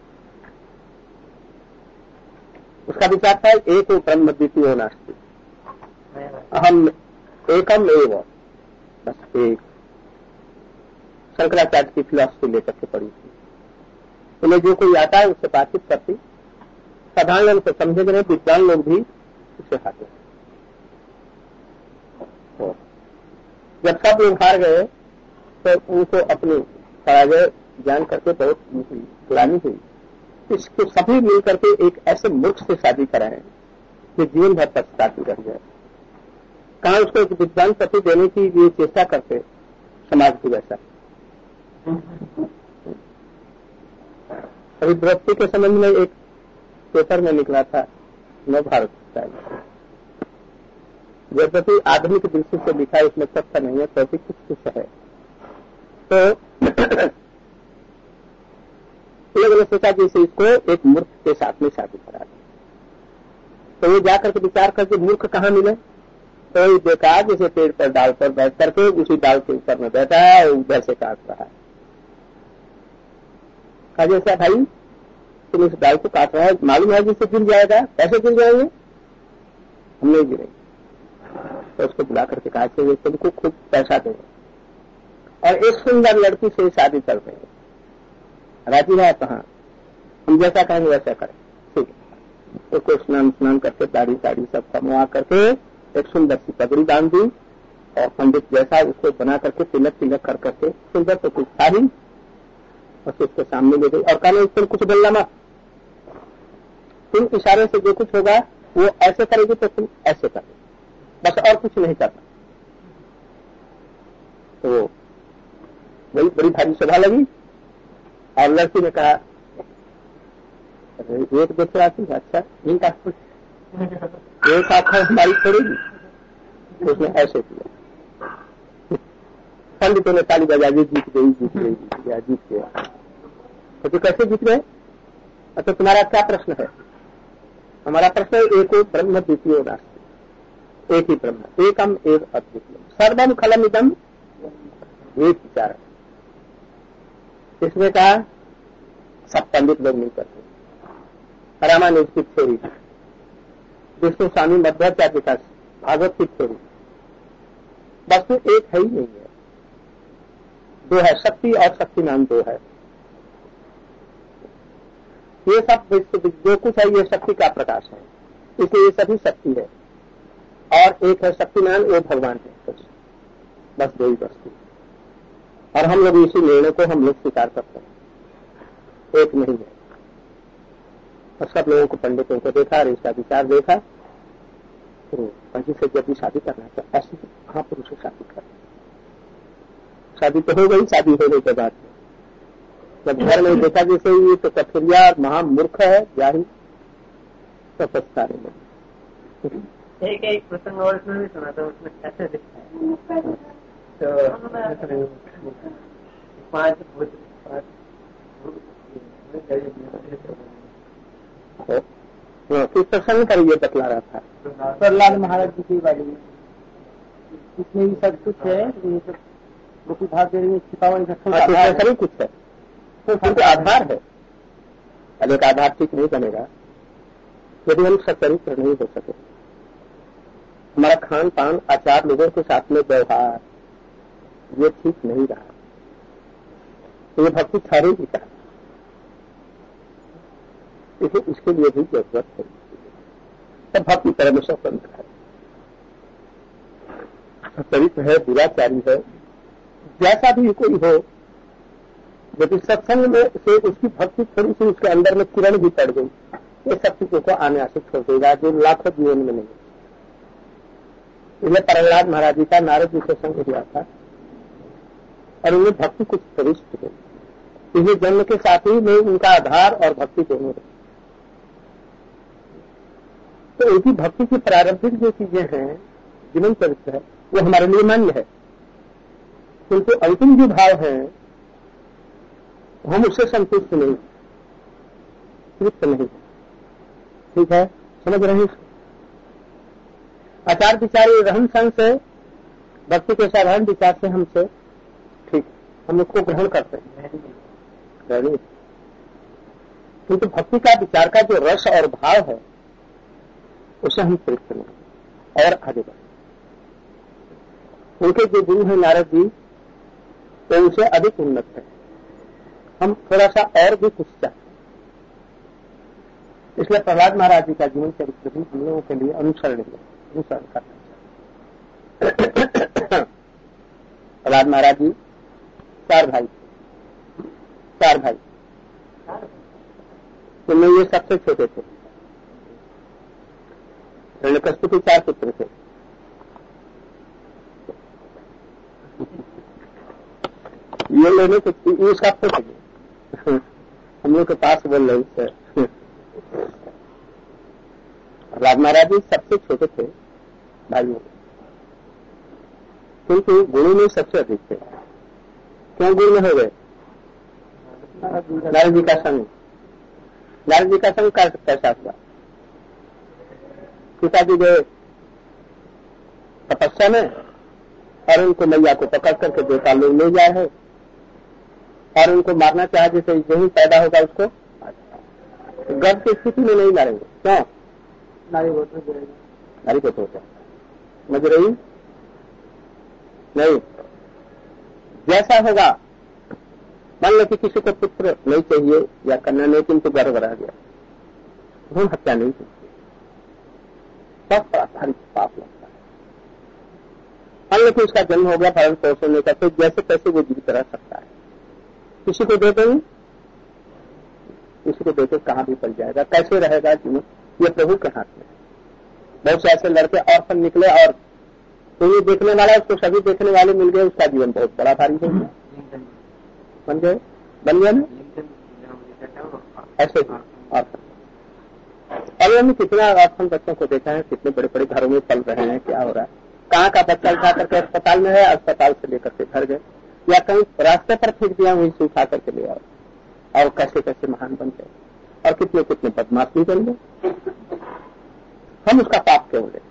उसका विचार था एक ब्रह्म द्वितीयो नास्ति, अहम एकम एव, बस एक। शंकराचार्य की फिलॉसफी लेकर के पड़ी थी। उन्हें जो कोई आता है उससे बातचीत करती, साधारण लोग तो समझे नहीं, विद्वान लोग भी उसे खाते हैं। जब सब लोग हार गए तो उनको अपनी पराजय जान करके बहुत ग्लानि हुई। इसको सभी मिल करके एक ऐसे मूर्ख से शादी कराएं कि जीवन भर पछताती रह जाए। कहाँ उसको एक विद्वान पति देने की ये चेष्टा करते समाज की वैसा। अभी द्रौपदी के संबंध में एक पेपर में निकला था, नव भारत टाइम। यद्यपि आधुनिक दृष्टि से लिखा, इसमें तथ्य नहीं है, तो कुछ है। तो लोगों ने सोचा कि इसको एक मूर्ख के साथ में शादी करा दें। तो वो जाकर के विचार करके मूर्ख कहाँ मिले, तो ये देखा जैसे पेड़ पर डाल पर बैठ करके उसी डाल के ऊपर में बैठा है, उधर से काट रहा है। कहा जैसा भाई तुम इस डाल को काट रहा है, मालूम है जिससे गिर जाएगा, कैसे गिर जाएंगे, हम नहीं गिरेंगे। तो उसको बुला करके कहा कि तुमको खुद पैसा देंगे और एक सुंदर लड़की से शादी कर देंगे, राजी है? कहाँ, हम जैसा कहेंगे वैसा करें, ठीक है। उसको स्नान करके दाढ़ी सब कमवा करके एक सुंदर सी पगड़ी बांध दी और पंडित जैसा उसको बना करके तिलक कर करके, सुंदर तो कुछ था ही, बस उसके सामने ले गई और कहने उस पर कुछ बोलना मत, तुम इशारे से जो कुछ होगा वो ऐसे करेगी तो तुम ऐसे करो, बस और कुछ नहीं करना। तो वही बड़ी भारी सभा लगी और लड़की ने कहा एक देख रहा थी, अच्छा इनका कुछ एक आंखा हमारी छोड़ेगी। उसने ऐसे किया, पंडितों ने ताली बजा दी, जीत गया। तो कैसे जीत गए? अच्छा तुम्हारा क्या प्रश्न है? हमारा प्रश्न है एको ब्रह्म द्वितीयो नास्ति, एक ही ब्रह्म, एकम एव अद्वितीयम सर्वम खलम इदम एक विचार। इसने कहा सब पंडित लोग नहीं करते, रामानुज की थ्योरी, विष्णु स्वामी मध्वाचार्य का भागवत की थ्योरी, वस्तु एक है ही नहीं है, दो है, शक्ति और शक्तिमान दो है। ये सब जो कुछ है ये शक्ति का प्रकाश है, इसलिए ये सभी शक्ति है और एक है शक्तिमान, वो भगवान है, बस दो ही वस्तु। और हम लोग इसी निर्णय को हम लोग स्वीकार करते हैं, एक नहीं है। और सब लोगों को, पंडितों को देखा और इसका विचार देखा, तो पंडित से जब भी शादी करना तो ऐसी महापुरुष से शादी कर, शादी तो हो गई। शादी होने के बाद जब घर में देखा जैसे ये तो कथुरिया महामूर्ख है, जाहिर तो पछताने लगे। एक प्रसंग और इसमें भी सुना था, उसमें कैसे दिखता है तो 5 किस प्रसंग पर ये बतला रहा था? प्रहलाद महाराज जी की बारी में, इसमें भी सब कुछ है, ये सब गोपी भाग दे रही है, छिपा हुआ सभी कुछ है, तो उनको आधार है। अब एक आधार ठीक नहीं बनेगा यदि हम सच्चरित्र नहीं हो सके। हमारा खान पान, आचार, लोगों के साथ में व्यवहार, ये ठीक नहीं रहा, तो ये भक्ति ठहरेगी क्या? इसलिए इसके लिए भी जरूरत है। तो भक्ति परमेश्वर स्वतंत्र है, चरित्र है, दुराचारी है, जैसा भी कोई हो, यदि सत्संग में से उसकी भक्ति थोड़ी सी उसके अंदर में किरण भी पड़ गई, ये सब चीजों को आने आसे छोड़ देगा, जो लाखों जीवन में नहीं। इसलिए प्रहलाद महाराज जी का नारद जी से संग हुआ था और उन्हें भक्ति कुछ प्रविष्ट हुई, इसलिए जन्म के साथ ही में उनका आधार और भक्ति दोनों रहे। तो उनकी भक्ति की प्रारंभिक जो चीजें हैं, जीवन चरित्र है, वो हमारे लिए मान्य है, किंतु अंतिम जो भाव है हम उससे संतुष्ट नहीं, तृप्त नहीं। ठीक है, समझ रहे हैं? आचार विचार रहन सहन से, भक्ति के साधारण विचार से हमसे ठीक, हम उसको ग्रहण करते हैं, किंतु भक्ति का विचार का जो रस और भाव है उसे हम तृप्त नहीं और आगे बढ़े। उनके जो गुरु हैं नारद जी, तो उनसे अधिक उन्नत है, हम थोड़ा सा और भी कुछ चाहते। इसलिए प्रहलाद महाराज जी का जीवन चरित्र भी हम लोगों के लिए अनुसरण करना चाहिए। प्रहलाद महाराज जी चार भाई, उनमें ये सबसे छोटे थे। हिरण्यकश्यप के 4 पुत्र थे। ये लेने को उसका पुत्र हम लोग के पास बोल रहे थे। प्रहलाद महाराज जी सबसे छोटे थे भाइयों, किंतु गुणों में सबसे अधिक थे। क्यों गुण में हो गए? नारद जी का संग कैसा हुआ? पिताजी गए तपस्या में और उनको मैया को पकड़ करके देवता लोग ले जाए है और उनको मारना चाहे, जैसे यही पैदा होगा उसको गर्भ की स्थिति में नहीं मारेंगे। क्यों? नारी को तो समझ रही नहीं। जैसा होगा, मान लो कि किसी को पुत्र नहीं चाहिए या कन्या नहीं, किंतु गर्भ रह गया, भ्रूण हत्या नहीं की, बहुत बड़ा भारी पाप लगता है। मान लो कि उसका जन्म हो गया, भरण पोषण नहीं करते, जैसे कैसे वो जीवित रह सकता है? किसी को दे देंगे, किसी को देते कहां भी पड़ जाएगा, कैसे रहेगा जीवन? ये प्रभु के हाथ में। बहुत से ऐसे लड़के ऑर्फन निकले और तो ये देखने वाला, उसको सभी देखने वाले मिल गए, उसका जीवन बहुत बड़ा भारी हो गया। बन गया ना ऐसे ऑर्फन। और हमने कितना ऑर्फन बच्चों को देखा है, कितने बड़े बड़े घरों में पल रहे हैं, क्या हो रहा है। कहाँ का बच्चा उठा करके अस्पताल में है, अस्पताल से लेकर के घर गए, या कहीं रास्ते पर फेंक दिया, वहीं से उठा करके ले आओ, और कैसे कैसे महान बन गए, और कितने कितने बदमाश भी बन गए। हम उसका पाप क्यों ले?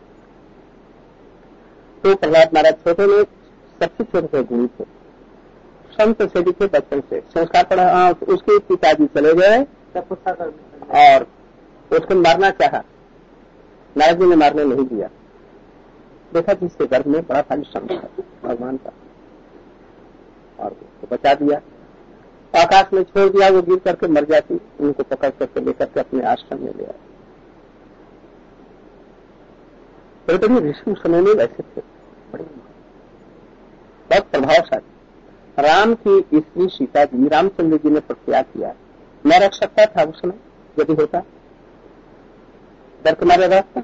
तो प्रहलाद महाराज छोटे में सबसे छोटे गुणी थे, संत से भी थे, बचपन से संस्कार पढ़ा। उसके पिताजी चले गए और उसको मारना चाहा, नारद जी ने मारने नहीं दिया। देखा जिसके गर्भ में बड़ा भारी संत है भगवान का, और उसको बचा दिया। आकाश में छोड़ दिया, वो गिर करके मर जाती, उनको पकड़ करके लेकर के अपने आश्रम में ले आए। बड़े ऋषि उस समय में वैसे थे, बहुत प्रभावशाली। राम की स्त्री सीता जी, रामचंद्र जी ने प्रत्याग किया, मैं रख सकता था उस समय यदि होता, डर के मारे रखता,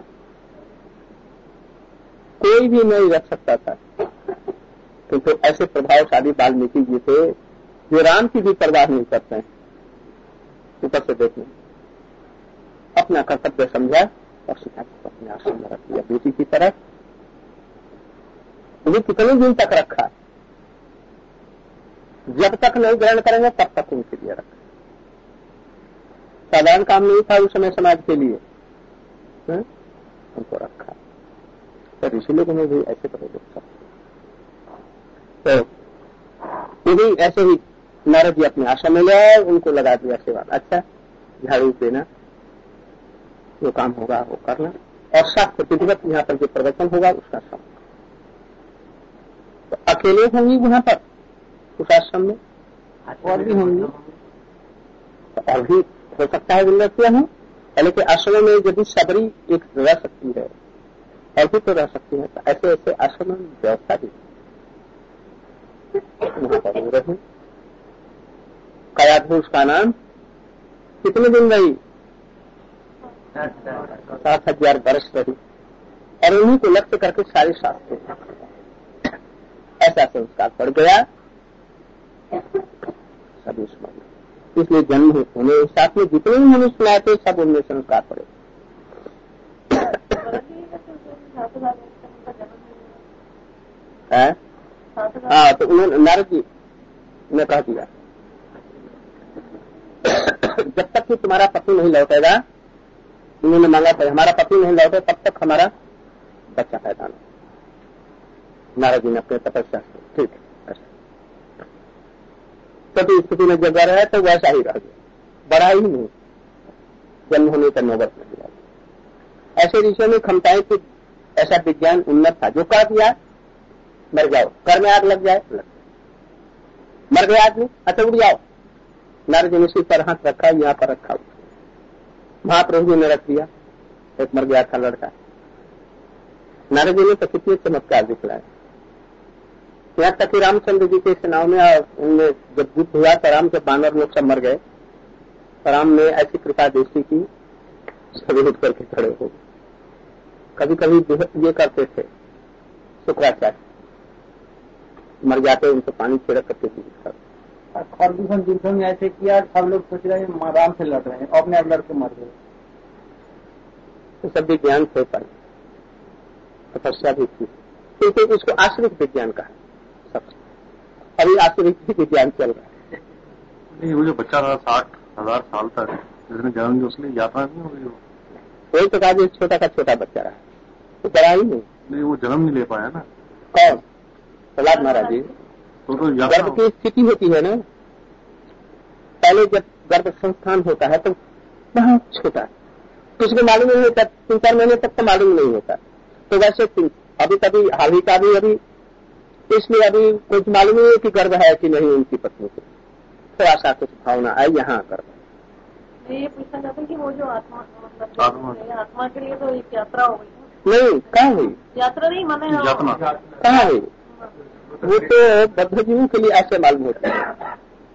कोई भी नहीं रख सकता था। क्योंकि ऐसे प्रभावशाली वाल्मीकि जी थे जो राम की भी परवाह नहीं करते हैं। ऊपर से देखने अपना कर्तव्य समझा और सीता को अपने आश्रम में रख दिया बेटी की तरह। उन्हें कितने दिन तक रखा? जब तक नहीं ग्रहण करेंगे तब तक उनके लिए रखा। साधारण काम नहीं था उस समय समाज के लिए, उनको रखा। तो ऋषि लोगों ने भी ऐसे बड़े लोग सब, तो भी ऐसे ही नारद जी अपने आश्रम में ले आए, उनको लगा दिया सेवा। अच्छा, झाड़ू देना, जो काम होगा वो करना, और शास्त्र विधिवत यहाँ पर जो प्रवचन होगा उसका सब। तो अकेले होंगी वहां पर उस आश्रम में, और भी होंगी, तो और भी हो सकता है विलक्षण हो। पहले के आश्रम में यदि सबरी एक रह सकती है और भी तो रह सकती है, तो ऐसे ऐसे आश्रम में व्यवस्था भी वहां पर हो रही। कयाधु उसका नाम, कितने दिन रही? 7,000 वर्ष रही, और उन्हीं को लक्ष्य करके सारे शास्त्र ऐसा संस्कार पड़ गया सभी उसमें। इसलिए जन्म होने साथ में जितने भी मनुष्य सुनाए थे सब उनमें संस्कार पड़े। हाँ, तो उन्होंने नारद जी ने कह दिया जब तक कि तुम्हारा पति नहीं लौटेगा, उन्होंने मांगा था हमारा पति नहीं लौटे तब तक हमारा बच्चा पैदा नहीं। नारद जी ने अपने तपस्या से ठीक है सभी स्थिति में जब रहा है तो वैसा ही रह गया, बड़ा ही नहीं, जन्म होने का नौबत नहीं आया। ऐसे ऋषियों में क्षमताएं कि ऐसा विज्ञान उन्नत था जो कह दिया मर जाओ, कर में आग लग जाए, मर गया आदमी, अच्छा उड़ जाओ। नारद जी ने सिर पर हाथ रखा, यहाँ पर रखा, महाप्रभु ने रख दिया, एक मर गया था लड़का। नारद जी ने तो कितने चमत्कार दिखलाए। यहाँ तक कि रामचंद्र जी के सेनाओं में उनमें जब युद्ध हुआ तो राम के बानर लोग सब मर गए, तो राम ने ऐसी कृपा दृष्टि की, सभी उठ करके खड़े हो गए। कभी कभी ये करते थे शुक्राचार्य, मर जाते उनको पानी छिड़क करके पीते। और दूसरे युद्धों में ऐसे किया, सब लोग सोच रहे हैं राम से लड़ रहे हैं, अपने आप लड़के मर गए। तो सब विज्ञान थे पर तपस्या भी थी, क्योंकि इसको आश्रित विज्ञान कहा सबसे। अभी आश्रित विज्ञान चल रहा है। नहीं, वो जो बच्चा था 60,000 साल तक जिसने जन्म लिया, उसके लिए यात्रा नहीं होगी? वही तो कहा, छोटा का छोटा बच्चा रहा तो बड़ा ही नहीं, वो जन्म नहीं ले पाया ना। कौन? प्रहलाद महाराज जी। तो गर्भ की स्थिति होती है ना, पहले जब गर्भ संस्थान होता है तो बहुत छोटा, किसी को मालूम नहीं होता, 3-4 महीने तक तो मालूम नहीं होता। तो वैसे अभी कभी हाल ही का भी अभी, इसलिए अभी कुछ मालूम नहीं है कि गर्भ है कि नहीं उनकी पत्नी को, थोड़ा सा कुछ भावना आई यहाँ गर्भ। ये पूछना चाहते हैं कि वो जो आत्मा के लिए तो एक यात्रा हो गई। नहीं, कहाँ हुई यात्रा? नहीं माने कहाँ हुई? वो तो बद्धजीवों के लिए ऐसे मालूम होता है।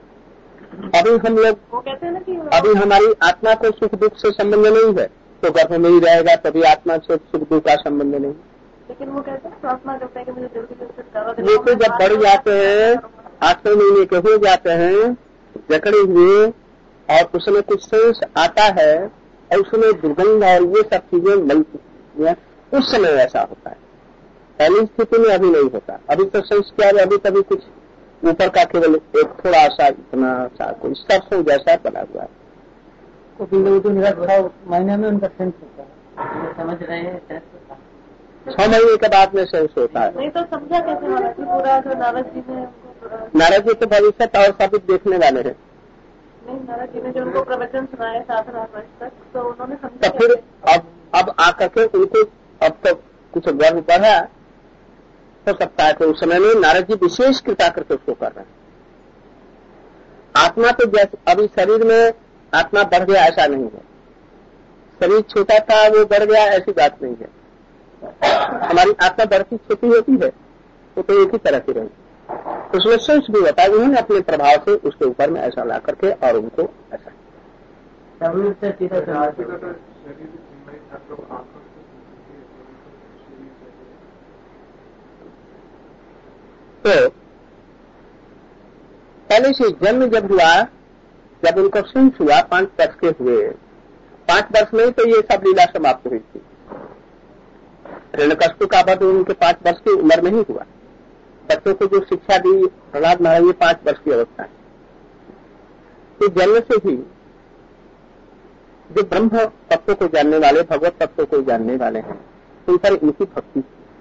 अभी हम लोग वो कहते हैं ना कि अभी हमारी आत्मा को सुख दुख से संबंध नहीं है, तो गर्भ में ही रहेगा, तभी आत्मा से सुख दुख का संबंध नहीं। लेकिन वो कहते हैं प्रार्थना करते हैं कि मुझे जल्दी ये तो जब बढ़ जाते हैं, 8 महीने के हो जाते हैं, जकड़े हुए, और उसमें कुछ सेंस आता है और उसमें दुर्गंध और ये सब चीजें मिलती हैं, उस समय ऐसा होता है। पहली स्थिति में अभी नहीं होता। अभी तो सेंस क्या है, अभी तभी कुछ ऊपर का केवल एक थोड़ा सा इतना सा कोई सरसों जैसा बना हुआ है। तो बिंदु तो निरक्षर महीने में उनका सेंस होता है, समझ रहे हैं? 6 महीने के बाद में सेंस होता है। नहीं तो समझा कैसे महाराज जी पूरा जो नारद जी ने? नारद जी तो भविष्य और साबित देखने वाले हैं। नहीं, नारद जी ने जो उनको प्रवचन सुनाए 7,000 वर्ष तक, तो उन्होंने समझा। तो फिर अब आकर के उनको अब तो कुछ गर्व बढ़ा हो सकता है, तो उस समय में नारद जी विशेष कृपा करके उसको कर रहे हैं। आत्मा तो जैसे अभी शरीर में आत्मा बढ़ गया ऐसा नहीं है, शरीर छोटा था वो बढ़ गया ऐसी बात नहीं है। हमारी आत्मा बढ़ती छोटी होती है, वो तो एक ही तरह की रही, उसमें सेंस भी होता है। उन्होंने अपने प्रभाव से उसके ऊपर में ऐसा ला करके और उनको ऐसा तो पहले से जन्म जब हुआ, जब उनको सेंस हुआ 5 वर्ष के हुए, 5 वर्ष में तो ये सब लीला समाप्त हुई थी। हिरण्यकश्यप का वध उनके 5 वर्ष की उम्र में ही हुआ। बच्चों को जो शिक्षा दी प्रहलाद महाराज, ये 5 वर्ष की अवस्था है। तो जन्म से ही जो ब्रह्म तत्व को जानने वाले, भगवत तत्व को जानने वाले हैं, उन पर इनकी भक्ति,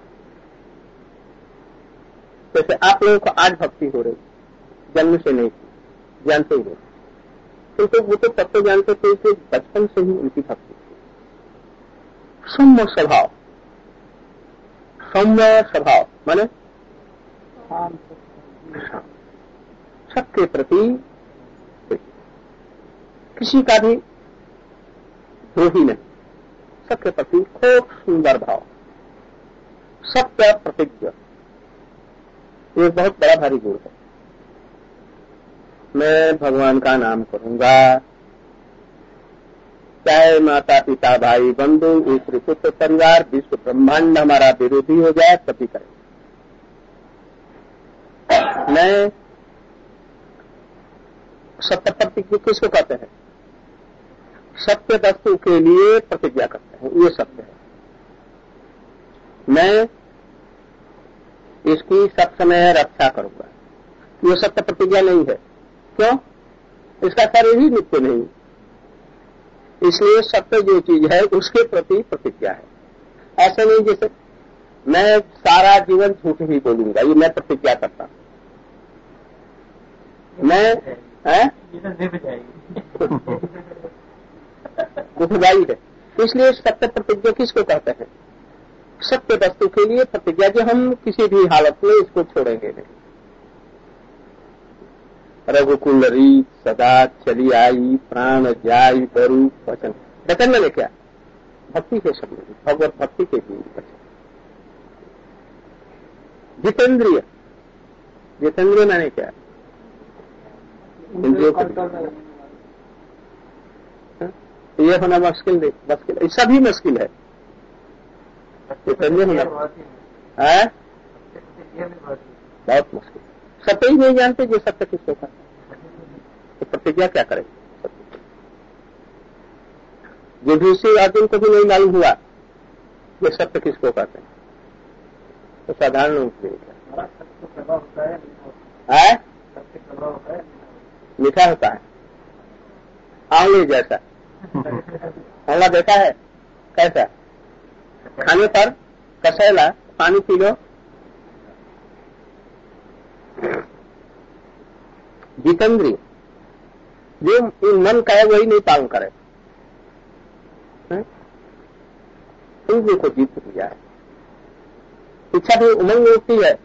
जैसे आप लोगों को आज भक्ति हो रही, जन्म से नहीं थी, जानते ही नहीं, क्योंकि वो तो तत्व जानते थे कि बचपन से ही उनकी भक्ति थी। सौम्य स्वभाव, सौम्य स्वभाव माने सबके प्रति किसी का भी द्रोही नहीं, सबके प्रति खूब सुंदर भाव, सत्य प्रतिज्ञा, ये बहुत बड़ा भारी गुण है। मैं भगवान का नाम करूंगा, चाहे माता पिता भाई बंधु एक पुत्र परिवार विश्व ब्रह्मांड हमारा विरोधी हो जाए तभी करें। मैं सत्य प्रतिज्ञा किसको कहते हैं? सत्य वस्तु के लिए प्रतिज्ञा करते हैं, ये सत्य है। मैं इसकी सब समय रक्षा करूंगा, ये सत्य प्रतिज्ञा नहीं है। क्यों? इसका शरीर ही नित्य नहीं, इसलिए सत्य जो चीज है उसके प्रति प्रतिज्ञा है। ऐसे नहीं जैसे मैं सारा जीवन झूठ ही बोलूंगा, ये मैं प्रतिज्ञा करता हूं। मैं दुखदायी है, इसलिए सत्य प्रतिज्ञा किसको कहते हैं? सत्य वस्तु के लिए प्रतिज्ञा, जो हम किसी भी हालत में इसको छोड़ेंगे नहीं। रघुकुल रीत सदा चली आई, प्राण जाई बरु वचन, वचन मैंने क्या, भक्ति के शब्द, भगवत भक्ति के भी वचन। जितेंद्रिय, जितेंद्रिय मैंने क्या, इंद्रियों को ये होना मुश्किल मुश्किल, सभी मुश्किल है। जितेंद्रिय होना है बहुत मुश्किल। सत्य ही नहीं जानते जो सत्य किसको कहते हैं, तो प्रतिज्ञा क्या करेंगे। युधिष्ठिर अर्जुन को भी नहीं मालूम हुआ ये सत्य किसको कहते हैं, तो साधारण रूप से मीठा होता है, आंवले जैसा। आंवला देखा है कैसा, खाने पर कसैला, पानी पी लो। जितेंद्रिय जो मन का है वही नहीं पालन करे, इंद्रियों को जीत लिया है। इच्छा भी उमंग होती है,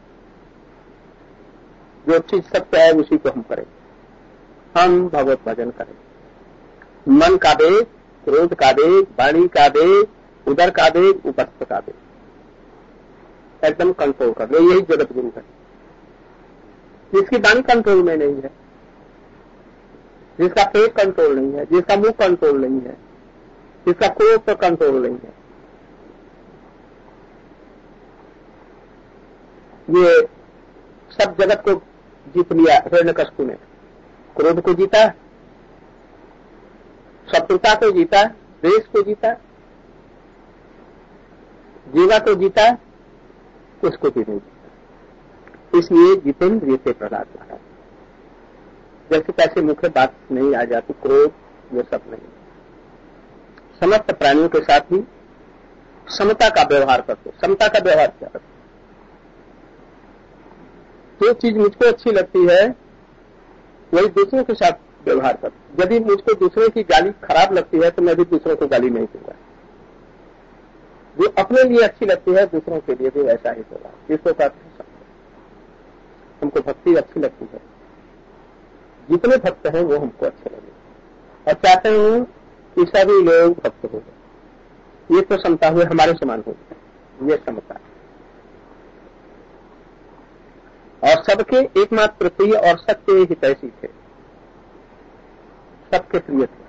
जो चीज सत्य है उसी को हम करें, हम भगवत भजन करें। मन का वेग, क्रोध का वेग, वाणी का वेग, उदर का वेग, उपस्थ का वेग एकदम कंट्रोल कर लो, यही जगत गुरु है। जिसकी वाणी कंट्रोल में नहीं है, जिसका पेट कंट्रोल नहीं है, जिसका मुंह कंट्रोल नहीं है, जिसका क्रोध पर कंट्रोल नहीं है, ये सब जगत को जीत लिया। हिरण्यकशिपु ने क्रोध को जीता, शत्रुता को जीता, द्वेष को जीता, जीवा को जीता, उसको भी नहीं जीता। इसलिए जितेंद्रिय से प्रहलाद महाराज, जैसे तैसे मुख्य बात नहीं आ जाती, क्रोध ये सब नहीं। समस्त प्राणियों के साथ ही समता का व्यवहार करते। समता का व्यवहार क्या करते, जो चीज मुझको अच्छी लगती है वही दूसरों के साथ व्यवहार करते। यदि मुझको दूसरे की गाली खराब लगती है तो मैं भी दूसरों को गाली नहीं दूंगा। जो अपने लिए अच्छी लगती है दूसरों के लिए भी वैसा ही होगा। इसको कहते हैं हमको भक्ति अच्छी लगती है, जितने भक्त हैं वो हमको अच्छे लगे, और चाहते हैं कि सभी लोग भक्त हो गए। ये तो समता हुए हमारे समान हो गए, ये समता। और सबके एकमात्र प्रिय और सत्य हितैषी थे, सबके प्रिय थे।